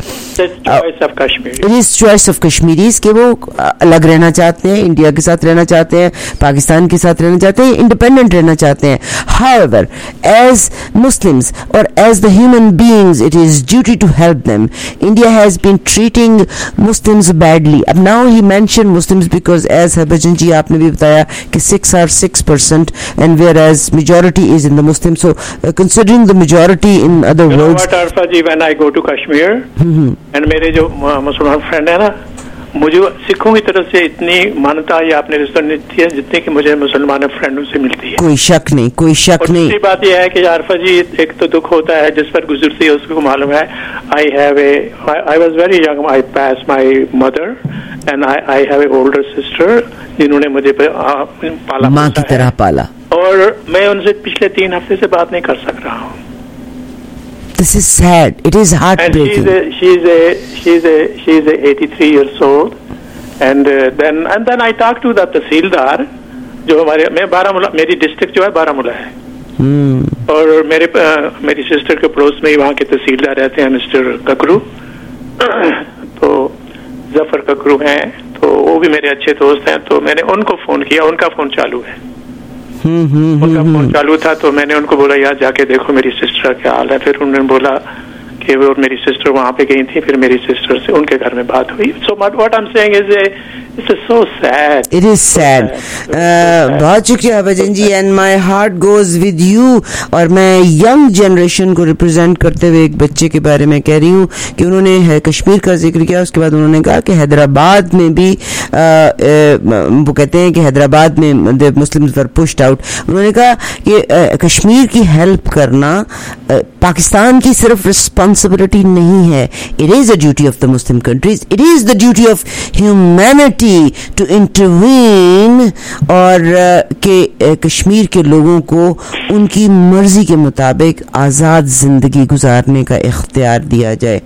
It is choice of Kashmiris कि वो अलग रहना चाहते हैं, इंडिया के साथ रहना चाहते हैं, पाकिस्तान के साथ रहना चाहते हैं, इंडिपेंडेंट रहना चाहते हैं. हाउएवर, एज मुस्लिम्स और as the human beings, it is duty to help them. India has been treating Muslims badly. अब now he mention Muslims because as Harbhajan ji आपने भी बताया कि 6% and whereas majority is in the Muslim, so considering the majority in other words, what Arfa ji, when I go to Kashmir and मेरे जो मुसलमान friend है ना, मुझे सिखों की तरफ से इतनी मान्यता या आपने रिश्ता नहीं है जितने कि मुझे मुसलमान फ्रेंडों से मिलती है. कोई शक नहीं, कोई शक नहीं. दूसरी बात यह है कि आरफा जी, एक तो दुख होता है जिस पर गुजरती है उसको मालूम है. I was very young, I passed my mother and I have a older sister जिन्होंने मुझे पाला, माँ की तरह पाला, और मैं उनसे पिछले 3 हफ्ते से बात नहीं कर सक रहा हूँ. This is sad. It is heartbreaking. And she's 83 years old, and then I talked to the तहसीलदार जो मैं बारामूला, मेरी डिस्ट्रिक्ट जो है बारामूला है, और मेरी सिस्टर के पड़ोस में ही वहाँ के तहसीलदार रहते हैं मिस्टर ककरू. तो जफर ककरू हैं, तो वो भी मेरे अच्छे दोस्त हैं. तो मैंने उनको फोन किया, उनका फोन चालू है, उनका फोन चालू था. तो मैंने उनको बोला यार जाके देखो मेरी सिस्टर का क्या हाल है. फिर उन्होंने बोला कि वो मेरी सिस्टर वहाँ पे गई थी. फिर मेरी सिस्टर से उनके घर में बात हुई. So what I am saying is it's so sad. It is sad. बहुत शुक्रिया भजन जी, and my heart goes with you. और मैं यंग जनरेशन को रिप्रेजेंट करते हुए एक बच्चे के बारे में कह रही हूँ कि उन्होंने कश्मीर का जिक्र किया. उसके बाद उन्होंने कहा कि हैदराबाद में भी वो कहते हैं कि हैदराबाद में the Muslims were pushed out. उन्होंने कहा कि कश्मीर की हेल्प करना पाकिस्तान की सिर्फ रिस्पॉन्सिबिलिटी नहीं है. It is a duty of the Muslim countries. It is the duty of humanity to intervene और के कश्मीर के लोगों को उनकी मर्जी के मुताबिक आज़ाद जिंदगी गुजारने का इख्तियार दिया जाए.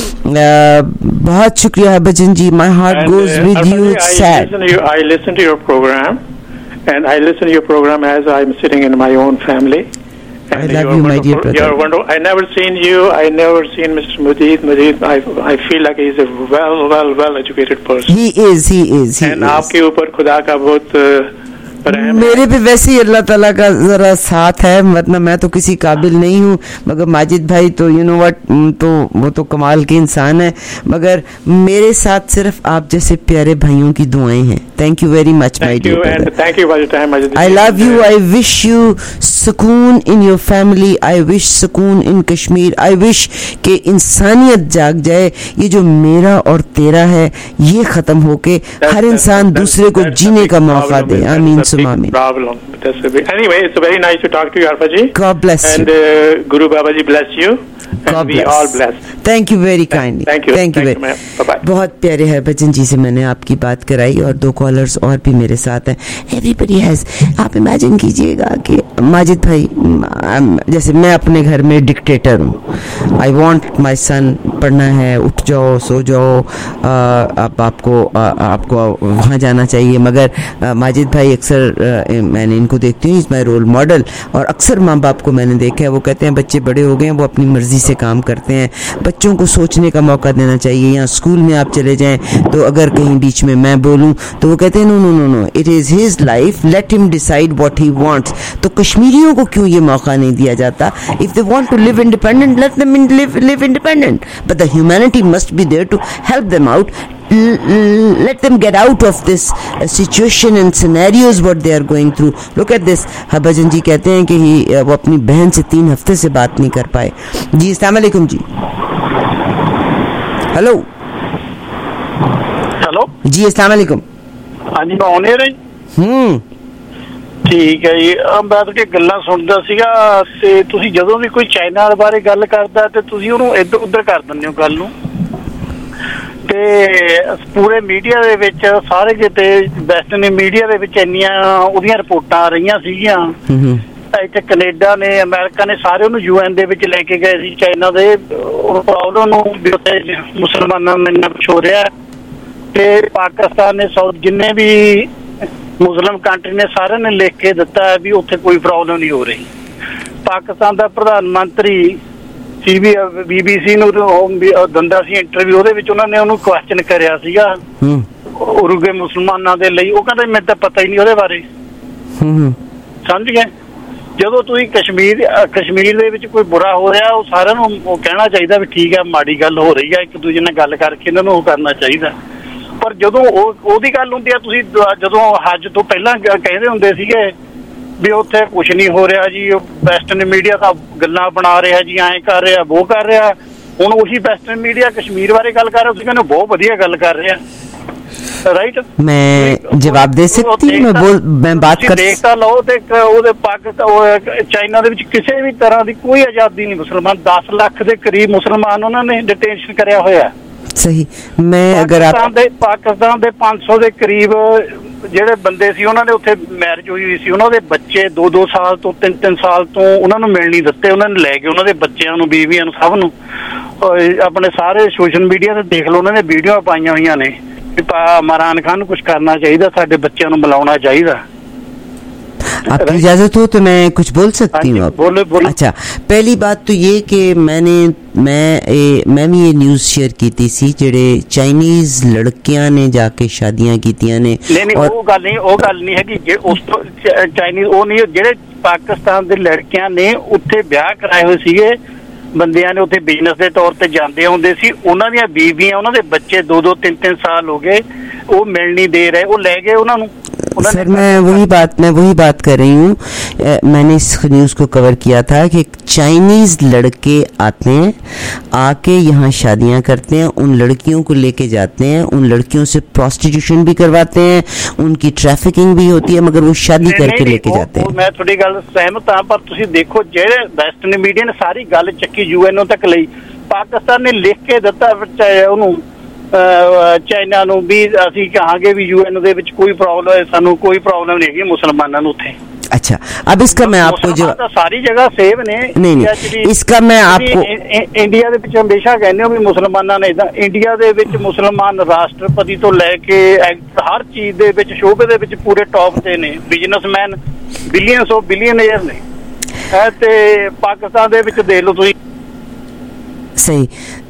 बहुत शुक्रिया भजन जी. My heart goes with you. It's sad. I listen to your program, and I listen to your program as I'm sitting in my own family. I love you, my dear brother. You're wonderful. I never seen you. I never seen Mr. Mujid. I feel like he's a well educated person. He is. And आपके ऊपर खुदा का बहुत मेरे भी वैसे ही अल्लाह ताला का जरा साथ है. मतलब मैं तो किसी काबिल नहीं हूँ, मगर माजिद भाई तो यू नो व्हाट, तो वो तो कमाल के इंसान है. मगर मेरे साथ सिर्फ आप जैसे प्यारे भाइयों की दुआएं हैं. Thank you very much my dear brother. Thank you for your time Majid. I love you. I wish you सुकून in your family. I wish सुकून इन कश्मीर. आई विश कि इंसानियत जाग जाए. ये जो मेरा और तेरा है ये खत्म होके हर इंसान दूसरे को जीने का मौका दे. आमीन. Problem. Anyway, it's very nice to talk to you, Arfa ji. God bless you. And Guru Baba ji bless you. God we bless. all blessed. Thank you very kindly. Thank you. Thank you very. Bye-bye. बहुत प्यारे हरभजन जी से मैंने आपकी बात कराई और 2 callers और भी मेरे साथ हैं. Everybody has. आप इमेजिन कीजिएगा कि माजिद भाई, जैसे मैं अपने घर में डिक्टेटर हूँ. आई वॉन्ट माई सन पढ़ना है, उठ जाओ, सो जाओ, आपको वहाँ जाना चाहिए. मगर माजिद भाई अक्सर मैंने इनको देखती हूँ, इज माई रोल मॉडल. और अक्सर माँ बाप को मैंने देखा है, वो कहते हैं बच्चे बड़े हो गए हैं, वो अपनी मर्जी से काम करते हैं. बच्चों को सोचने का मौका देना चाहिए. यहाँ स्कूल में आप चले जाएं तो अगर कहीं बीच में मैं बोलूँ तो वो कहते हैं no, it is his life, let him decide what he wants. तो कश्मीरियों को क्यों ये मौका नहीं दिया जाता? If they want to live independent, let them live independent, but the humanity must be there to help them out. Let them get out of this situation and scenarios what they are going through. Look at this. Harbhajan ji कहते हैं कि वो अपनी बहन से 3 हफ्ते से बात नहीं कर पाए. जी अस्सलाम वालेकुम जी. हेलो जी अस्सलाम वालेकुम. हाँ जी, मैं ऑन एयर ਹਾਂ ਠੀਕ ਹੈ ਜੀ. ਬੈਠ ਕੇ ਗੱਲਾਂ ਸੁਣਦਾ ਸੀਗਾ ਤੇ ਤੁਸੀਂ ਜਦੋਂ ਵੀ ਕੋਈ ਚਾਈਨਾ ਬਾਰੇ ਗੱਲ ਕਰਦਾ ਤੇ ਤੁਸੀਂ ਉਹਨੂੰ ਇੱਧਰ ਉੱਧਰ ਕਰ ਦਿੰਦੇ ਹੋ ਗੱਲ ਨੂੰ. ਤੇ ਪੂਰੇ ਮੀਡੀਆ ਦੇ ਵਿੱਚ ਸਾਰੇ ਕਿਤੇ ਵੈਸਟਰਨ ਮੀਡੀਆ ਦੇ ਵਿੱਚ ਇੰਨੀਆਂ ਉਹਦੀਆਂ ਰਿਪੋਰਟਾਂ ਆ ਰਹੀਆਂ ਸੀਗੀਆਂ. ਇੱਥੇ ਕੈਨੇਡਾ ਨੇ, ਅਮਰੀਕਾ ਨੇ ਸਾਰੇ ਉਹਨੂੰ UN ਦੇ ਵਿੱਚ ਲੈ ਕੇ ਗਏ ਸੀ ਚਾਈਨਾ ਦੇ ਪ੍ਰੋਬਲਮ ਨੂੰ ਵੀ ਉੱਥੇ ਮੁਸਲਮਾਨਾਂ ਨੂੰ ਇੰਨਾ ਕੁਛ ਹੋ ਰਿਹਾ. ਤੇ ਪਾਕਿਸਤਾਨ ਨੇ ਸਾਊਥ ਜਿੰਨੇ ਵੀ ਮੁਸਲਿਮ ਕੰਟਰੀ ਨੇ ਸਾਰਿਆਂ ਨੇ ਲਿਖ ਕੇ ਦਿੱਤਾ ਹੈ ਵੀ ਉੱਥੇ ਕੋਈ ਪ੍ਰੋਬਲਮ ਨਹੀਂ ਹੋ ਰਹੀ। ਪਾਕਿਸਤਾਨ ਦਾ ਪ੍ਰਧਾਨ ਮੰਤਰੀ BBC ਨੂੰ ਦਿੰਦਾ ਸੀ ਇੰਟਰਵਿਊ, ਉਹਦੇ ਵਿੱਚ ਉਹਨਾਂ ਨੇ ਉਹਨੂੰ ਕੁਐਸਚਨ ਕਰਿਆ ਸੀਗਾ ਉਰੂਗੇ ਮੁਸਲਮਾਨਾਂ ਦੇ ਲਈ, ਉਹ ਕਹਿੰਦਾ ਮੈਨੂੰ ਤਾਂ ਪਤਾ ਹੀ ਨਹੀਂ ਉਹਦੇ ਬਾਰੇ। ਸਮਝ ਗਏ? ਜਦੋਂ ਤੁਸੀਂ ਕਸ਼ਮੀਰ ਦੇ ਵਿੱਚ ਕੋਈ ਬੁਰਾ ਹੋ ਰਿਹਾ, ਉਹ ਸਾਰਿਆਂ ਨੂੰ ਉਹ ਕਹਿਣਾ ਚਾਹੀਦਾ ਵੀ ਠੀਕ ਹੈ ਮਾੜੀ ਗੱਲ ਹੋ ਰਹੀ ਹੈ, ਇੱਕ ਦੂਜੇ ਨਾਲ ਗੱਲ ਕਰਕੇ ਇਹਨਾਂ ਨੂੰ ਉਹ ਕਰਨਾ ਚਾਹੀਦਾ। ਪਰ ਜਦੋਂ ਉਹਦੀ ਗੱਲ ਹੁੰਦੀ ਆ, ਤੁਸੀਂ ਜਦੋਂ ਹੱਜ ਤੋਂ ਪਹਿਲਾਂ ਕਹਿੰਦੇ ਹੁੰਦੇ ਸੀਗੇ ਵੀ ਉੱਥੇ ਕੁਛ ਨਹੀਂ ਹੋ ਰਿਹਾ ਜੀ, ਵੈਸਟਰਨ ਮੀਡੀਆ ਤਾਂ ਗੱਲਾਂ ਬਣਾ ਰਿਹਾ ਜੀ, ਐਂ ਕਰ ਰਿਹਾ ਉਹ ਕਰ ਰਿਹਾ। ਹੁਣ ਉਹੀ ਵੈਸਟਰਨ ਮੀਡੀਆ ਕਸ਼ਮੀਰ ਬਾਰੇ ਗੱਲ ਕਰ ਰਿਹਾ, ਤੁਸੀਂ ਕਹਿੰਦੇ ਬਹੁਤ ਵਧੀਆ ਗੱਲ ਕਰ ਰਿਹਾ, राइट? मैं जवाब दे सकती हूँ, मैं बात कर देखता लो तो पाकिस्तान चाइना ਦੇ ਵਿੱਚ ਕਿਸੇ ਵੀ ਤਰ੍ਹਾਂ ਦੀ ਕੋਈ ਆਜ਼ਾਦੀ ਨਹੀਂ। ਮੁਸਲਮਾਨ 10 ਲੱਖ ਦੇ ਕਰੀਬ ਮੁਸਲਮਾਨ ਉਹਨਾਂ ਨੇ ਡਿਟੇਂਸ਼ਨ ਕਰਿਆ ਹੋਇਆ। सही, मैं अगर आप ਪਾਕਿਸਤਾਨ ਦੇ 500 ਦੇ ਕਰੀਬ ਜਿਹੜੇ ਬੰਦੇ ਸੀ ਉਹਨਾਂ ਦੇ ਉੱਥੇ ਮੈਰਿਜ ਹੋਈ ਸੀ, ਉਹਨਾਂ ਦੇ ਬੱਚੇ 2-2 ਸਾਲ ਤੋਂ 3-3 ਸਾਲ ਤੋਂ ਉਹਨਾਂ ਨੂੰ ਮਿਲ ਨਹੀਂ ਦਿੱਤੇ, ਉਹਨਾਂ ਨੇ ਲੈ ਕੇ ਉਹਨਾਂ ਦੇ ਬੱਚਿਆਂ ਨੂੰ ਬੀਵੀਆਂ ਨੂੰ ਸਭ ਨੂੰ ਆਪਣੇ ਸਾਰੇ ਸੋਸ਼ਲ ਮੀਡੀਆ ਤੇ ਦੇਖ ਲਓ, ਉਹਨਾਂ ਨੇ ਵੀਡੀਓ ਪਾਈਆਂ ਹੋਈਆਂ ਨੇ। इमरान खान कुछ करना चाहिए, साडे बच्चों को बुलाना चाहिए। आपकी इजाजत हो तो मैं कुछ बोल सकती हूँ? बोलो। अच्छा, पहली बात तो ये कि मैं भी ये न्यूज़ शेयर की थी सी जेड़े चाइनीज लड़कियां ने जाके शादियां कीतियां ने। नहीं वो गल नहीं है कि उस तो चाइनीज वो नहीं, जेड़े पाकिस्तान दे लड़कियां ने उत्थे ब्याह कराए हुए सीगे ਬੰਦਿਆਂ ਨੇ, ਉੱਥੇ ਬਿਜ਼ਨਸ ਦੇ ਤੌਰ ਤੇ ਜਾਂਦੇ ਹੁੰਦੇ ਸੀ, ਉਹਨਾਂ ਦੀਆਂ ਬੀਵੀਆਂ ਉਹਨਾਂ ਦੇ ਬੱਚੇ 2-2 3-3 ਸਾਲ ਹੋ ਗਏ, ਉਹ ਮਿਲ ਨਹੀਂ ਦੇ ਰਹੇ, ਉਹ ਲੈ ਗਏ ਉਹਨਾਂ ਨੂੰ। सर मैं वही बात कर रही हूँ, मैंने इस न्यूज़ को कवर किया था कि चाइनीज लड़के आते हैं, आके यहाँ शादियाँ करते हैं, उन लड़कियों को लेके जाते हैं, उन लड़कियों से प्रोस्टिट्यूशन भी करवाते हैं, उनकी ट्रैफिकिंग भी होती है, मगर वो शादी करके लेके जाते हैं। मैं थोड़ी गल सहमत हाँ, पर तुसीं देखो जेड़े वैस्टर्न मीडिया ने सारी गल चक्की UN तक लई, पाकिस्तान ने लिख के दिता ਉਹਨੂੰ ਚਾਈਨਾ ਨੂੰ ਵੀ ਅਸੀਂ ਕਹਾਂਗੇ ਵੀ UN ਦੇ ਵਿੱਚ ਕੋਈ ਪ੍ਰੋਬਲਮ ਹੈ, ਸਾਨੂੰ ਕੋਈ ਪ੍ਰੋਬਲਮ ਨਹੀਂ ਹੈਗੀ ਮੁਸਲਮਾਨਾਂ ਨੂੰ ਉੱਥੇ। अच्छा, अब इसका मैं आपको जो सारी जगह सेव ने नहीं इसका मैं आपको इंडिया ਦੇ ਵਿੱਚ ਹਮੇਸ਼ਾ ਕਹਿੰਦੇ ਹੋ ਵੀ ਮੁਸਲਮਾਨਾਂ ਨੇ ਇਦਾਂ, ਇੰਡੀਆ ਦੇ ਵਿੱਚ ਮੁਸਲਮਾਨ ਰਾਸ਼ਟਰਪਤੀ ਤੋਂ ਲੈ ਕੇ ਹਰ ਚੀਜ਼ ਦੇ ਵਿੱਚ ਸ਼ੋਭੇ ਦੇ ਵਿੱਚ ਪੂਰੇ ਟੌਪ ਤੇ ਨੇ, ਬਿਜ਼ਨਸਮੈਨ ਬਿਲੀਅਨਸ ਆਫ ਬਿਲੀਅਨੇਅਰ ਨੇ, ਤੇ ਪਾਕਿस्तान ਦੇ ਵਿੱਚ ਦੇਖ ਲਓ ਤੁਸੀਂ। सही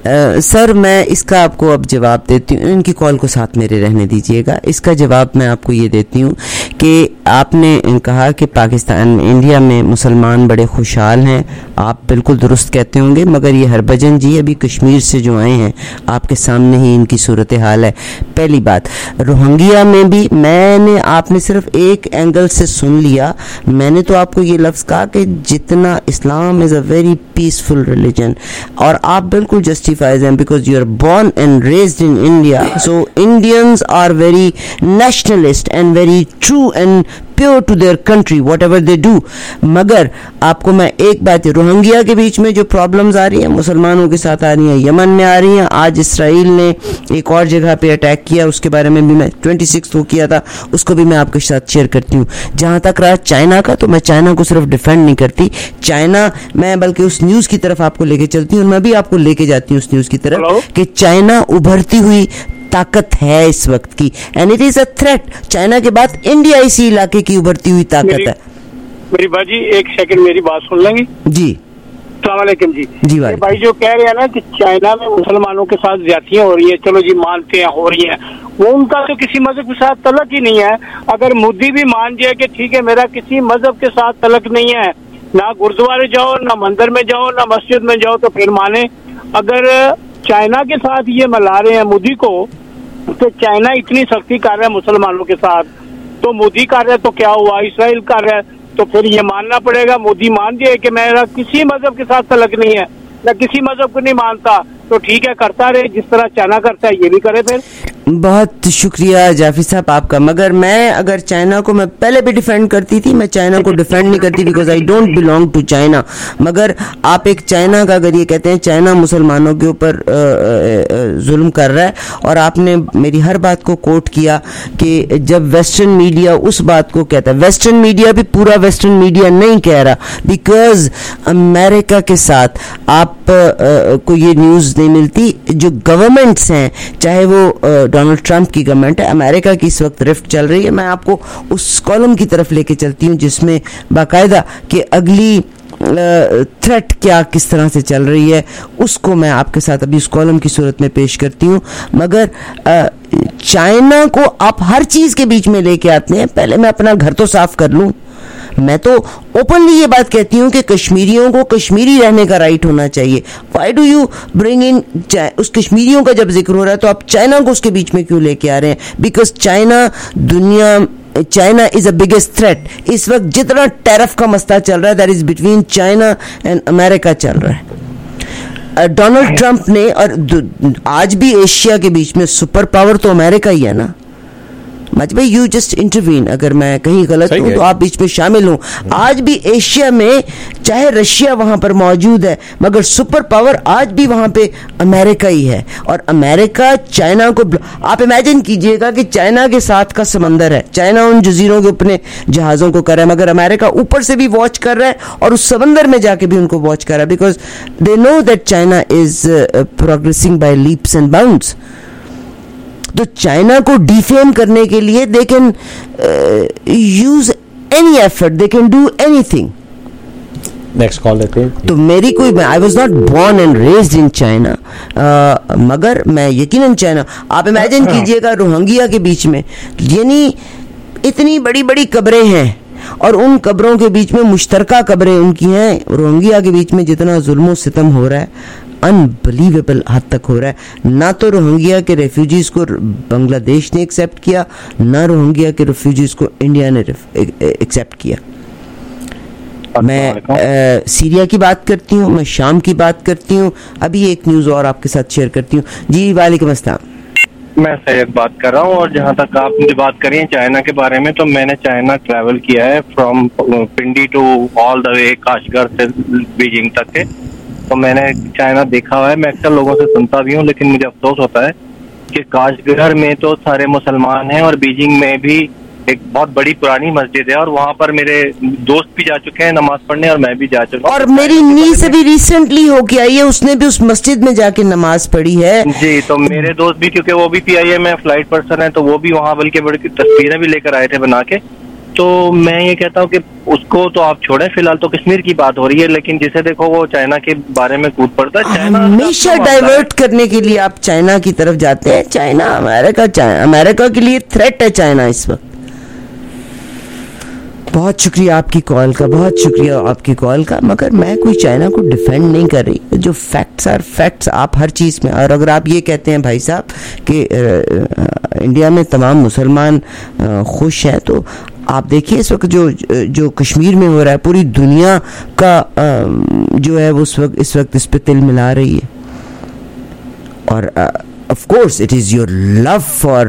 सर, मैं इसका आपको अब जवाब देती हूँ, इनकी कॉल को साथ मेरे रहने दीजिएगा। इसका जवाब मैं आपको ये देती हूँ कि आपने कहा कि पाकिस्तान इंडिया में मुसलमान बड़े खुशहाल हैं, आप बिल्कुल दुरुस्त कहते होंगे, मगर ये हरभजन जी अभी कश्मीर से जो आए हैं, आपके सामने ही इनकी सूरत हाल है। पहली बात, रोहिंग्या में भी आपने सिर्फ एक एंगल से सुन लिया, मैंने तो आपको ये लफ्ज़ कहा कि जितना Islam is a very peaceful religion, और आप बिल्कुल justifies them because you are born and raised in India, so Indians are very nationalist and very true and pure to their country whatever they do। मगर आपको मैं एक बात, Rohingya के बीच में जो प्रॉब्लम्स आ रही हैं मुसलमानों के साथ आ रही हैं, यमन में आ रही हैं, आज इसराइल ने एक और जगह पे अटैक किया, उसके बारे में भी मैं 26 को किया था, उसको भी मैं आपके साथ शेयर करती हूँ। जहाँ तक रहा चाइना का, तो मैं चाइना को सिर्फ डिफेंड नहीं करती, चाइना मैं बल्कि उस न्यूज़ की तरफ आपको लेके चलती हूँ, और मैं भी आपको लेके जाती हूँ उस न्यूज़ की तरफ कि चाइना उभरती हुई ताकत है इस वक्त की, and it is a threat. China के बाद इंडिया इसी इलाके की उभरती हुई ताकत है। मेरी बाजी एक सेकंड मेरी बात सुन लेंगे जी? अस्सलामुअलैकुम जी भाई जो कह रहे हैं ना कि चाइना में मुसलमानों के साथ ज्यादतियां हो रही है, चलो जी मानते हैं हो रही है, वो उनका तो किसी मजहब के साथ तलक ही नहीं है। अगर मोदी भी मान जाए कि ठीक है मेरा किसी मजहब के साथ तलक नहीं है, ना गुरुद्वारे जाओ, ना मंदिर में जाओ, ना मस्जिद में जाओ, तो फिर माने। अगर चाइना के साथ ये मिला रहे हैं मोदी को, तो चाइना इतनी सख्ती कर रहा है मुसलमानों के साथ, तो मोदी कर रहा है तो क्या हुआ, इसराइल कर रहा है, तो फिर ये मानना पड़ेगा। मोदी मान दिए कि मेरा किसी मजहब के साथ तलक नहीं है, मैं किसी मजहब को नहीं मानता, तो ठीक है करता रहे, जिस तरह चाइना करता है ये भी करे। फिर बहुत शुक्रिया जाफी साहब आपका, मगर मैं अगर चाइना को मैं पहले भी डिफेंड करती थी, मैं चाइना को डिफेंड नहीं करती because I don't belong to China. मगर आप एक चाइना का अगर ये कहते हैं चाइना मुसलमानों के ऊपर जुल्म कर रहा है, और आपने मेरी हर बात को कोट किया कि जब वेस्टर्न मीडिया उस बात को कहता है, वेस्टर्न मीडिया भी पूरा वेस्टर्न मीडिया नहीं कह रहा, बिकॉज अमेरिका के साथ आप को ये न्यूज़ नहीं मिलती। जो गवर्नमेंट्स हैं, चाहे वो डोनाल्ड ट्रंप की गवर्नमेंट है, अमेरिका की इस वक्त रिफ्ट चल रही है। मैं आपको उस कॉलम की तरफ लेके चलती हूँ जिसमें बाकायदा कि अगली थ्रेट क्या किस तरह से चल रही है, उसको मैं आपके साथ अभी उस कॉलम की सूरत में पेश करती हूँ। मगर चाइना को आप हर चीज़ के बीच में लेके आते हैं। पहले मैं अपना घर तो साफ कर लूँ। मैं तो ओपनली ये बात कहती हूँ कि कश्मीरियों को कश्मीरी रहने का राइट होना चाहिए। Why do you bring in उस कश्मीरियों का जब जिक्र हो रहा है तो आप चाइना को उसके बीच में क्यों लेके आ रहे हैं? Because China is a biggest threat. इस वक्त जितना टैरिफ का मसला चल रहा है that is between China and America चल रहा है। डोनाल्ड ट्रंप ने, और आज भी एशिया के बीच में सुपर पावर तो अमेरिका ही है ना। मज भाई यू जस्ट इंटरवीन, अगर मैं कहीं गलत हूं तो आप बीच में शामिल हूं। आज भी एशिया में चाहे रशिया वहां पर मौजूद है, मगर सुपर पावर आज भी वहां पे अमेरिका ही है। और अमेरिका चाइना को, आप इमेजिन कीजिएगा कि चाइना के साथ का समंदर है, चाइना उन जजीरों के अपने जहाज़ों को कर रहा है, मगर अमेरिका ऊपर से भी वॉच कर रहा है और उस समंदर में जाके भी उनको वॉच कर रहा है। Because they know that China is progressing by leaps and bounds. तो चाइना को डिफेम करने के लिए they can use any effort, they can do anything. Next call लेते हैं। तो मेरी कोई, I was not born and raised in China, मगर मैं यकीनन चाइना, आप इमेजिन कीजिएगा रोहिंग्या के बीच में, यानी इतनी बड़ी बड़ी कब्रें हैं और उन कब्रों के बीच में मुश्तरका कब्रें उनकी हैं। रोहिंग्या के बीच में जितना जुल्म सितम हो रहा है, अनबिलीवेबल हद तक हो रहा है। ना तो रोहिंग्या के रेफ्यूजीज को बांग्लादेश ने एक्सेप्ट किया, ना रोहिंग्या के रेफ्यूजीज को इंडिया ने एक्सेप्ट किया। मैं सीरिया की बात करती हूँ, मैं शाम की बात करती हूँ। अभी एक न्यूज़ और आपके साथ शेयर करती हूँ। जी वालेकुम अस्सलाम। मैं सैयद बात कर रहा हूँ। और जहाँ तक आपने बात करी है चाइना के बारे में, तो मैंने चाइना ट्रैवल किया है from Pindi to all the way Kashgar से बीजिंग तक के। तो मैंने चाइना देखा हुआ है। मैं अक्सर लोगों से सुनता भी हूँ, लेकिन मुझे अफसोस होता है कि काशगर में तो सारे मुसलमान हैं और बीजिंग में भी एक बहुत बड़ी पुरानी मस्जिद है और वहाँ पर मेरे दोस्त भी जा चुके हैं नमाज पढ़ने और मैं भी जा चुका हूँ। और मेरी नी से भी रिसेंटली होके आई है, उसने भी उस मस्जिद में जाके नमाज पढ़ी है। जी, तो मेरे दोस्त भी, क्योंकि वो भी PIA में फ्लाइट पर्सन है, तो वो भी वहाँ बल्कि बड़ी तस्वीरें भी लेकर आए थे बना के। तो मैं ये कहता हूँ कि उसको तो आप छोड़ें, फिलहाल तो कश्मीर की बात हो रही है, लेकिन जिसे देखो वो चाइना के बारे में कूद पड़ता है। चाइना हमेशा डाइवर्ट करने के लिए आप चाइना की तरफ जाते हैं। चाइना अमेरिका के लिए थ्रेट है चाइना इस वक्त। बहुत शुक्रिया आपकी कॉल का, बहुत शुक्रिया आपकी कॉल का। मगर मैं कोई चाइना को डिफेंड नहीं कर रही। जो फैक्ट्स आर फैक्ट्स, आप हर चीज़ में। और अगर आप ये कहते हैं भाई साहब कि इंडिया में तमाम मुसलमान खुश हैं, तो आप देखिए इस वक्त जो कश्मीर में हो रहा है, पूरी दुनिया का जो है वो इस वक्त इस पे तिल मिला रही है। और of course it is your love for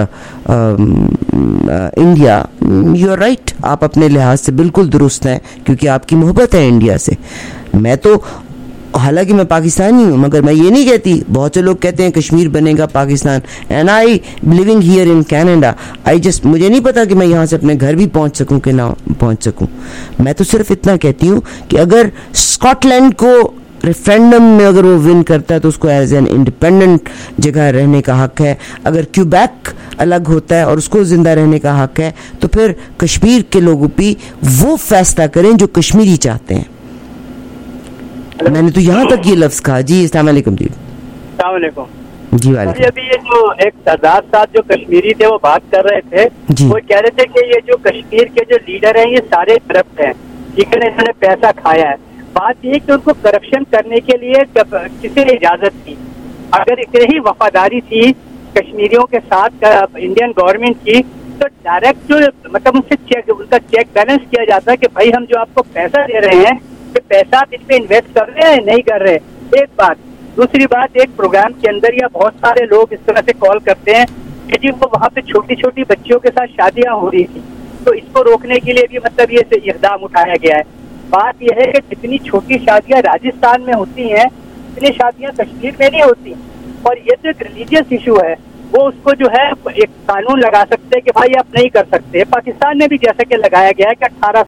India, you are right, आप अपने लिहाज से बिल्कुल दुरुस्त हैं, क्योंकि आपकी मोहब्बत है इंडिया से। मैं तो, हालांकि मैं पाकिस्तानी हूँ, मगर मैं ये नहीं कहती, बहुत से लोग कहते हैं कश्मीर बनेगा Pakistan, and I living here in Canada, मुझे नहीं पता कि मैं यहाँ से अपने घर भी पहुँच सकूँ कि ना पहुँच सकूँ। मैं तो सिर्फ इतना कहती हूँ कि अगर स्कॉटलैंड को रेफरेंडम में अगर वो विन करता है तो उसको एज एन इंडिपेंडेंट जगह रहने का हक है। अगर क्यूबेक अलग होता है और उसको जिंदा रहने का हक है, तो फिर कश्मीर के लोगों भी वो फैसला करें जो कश्मीरी चाहते हैं। मैंने तो यहाँ तक ये लफ्ज कहा। जी अस्सलाम वालेकुम। जी अस्सलाम वालेकुम। जी वालेकुम। अभी ये जो एक सरदार साहब जो कश्मीरी थे वो बात कर रहे थे, वो कह रहे थे कि ये जो कश्मीर के जो लीडर हैं ये सारे करप्ट हैं, ठीक है, इन्होंने पैसा खाया है। बात ये कि उनको करप्शन करने के लिए किसी ने इजाजत दी। अगर इतनी ही वफादारी थी कश्मीरियों के साथ इंडियन गवर्नमेंट की, तो डायरेक्ट जो मतलब उनका चेक बैलेंस किया जाता है कि भाई हम जो आपको पैसा दे रहे हैं, कि पैसा आप इस पे इन्वेस्ट कर रहे हैं नहीं कर रहे। एक बात। दूसरी बात, एक प्रोग्राम के अंदर या बहुत सारे लोग इस तरह से कॉल करते हैं कि जी वो वहाँ पे छोटी छोटी बच्चियों के साथ शादियाँ हो रही थी, तो इसको रोकने के लिए भी मतलब ये इक़दाम उठाया गया है। बात यह है कि जितनी छोटी शादियां राजस्थान में होती हैं, इतनी शादियां कश्मीर में नहीं होती। और ये जो एक रिलीजियस इशू है, वो उसको जो है एक कानून लगा सकते हैं कि भाई आप नहीं कर सकते। पाकिस्तान में भी जैसा कि लगाया गया है कि 18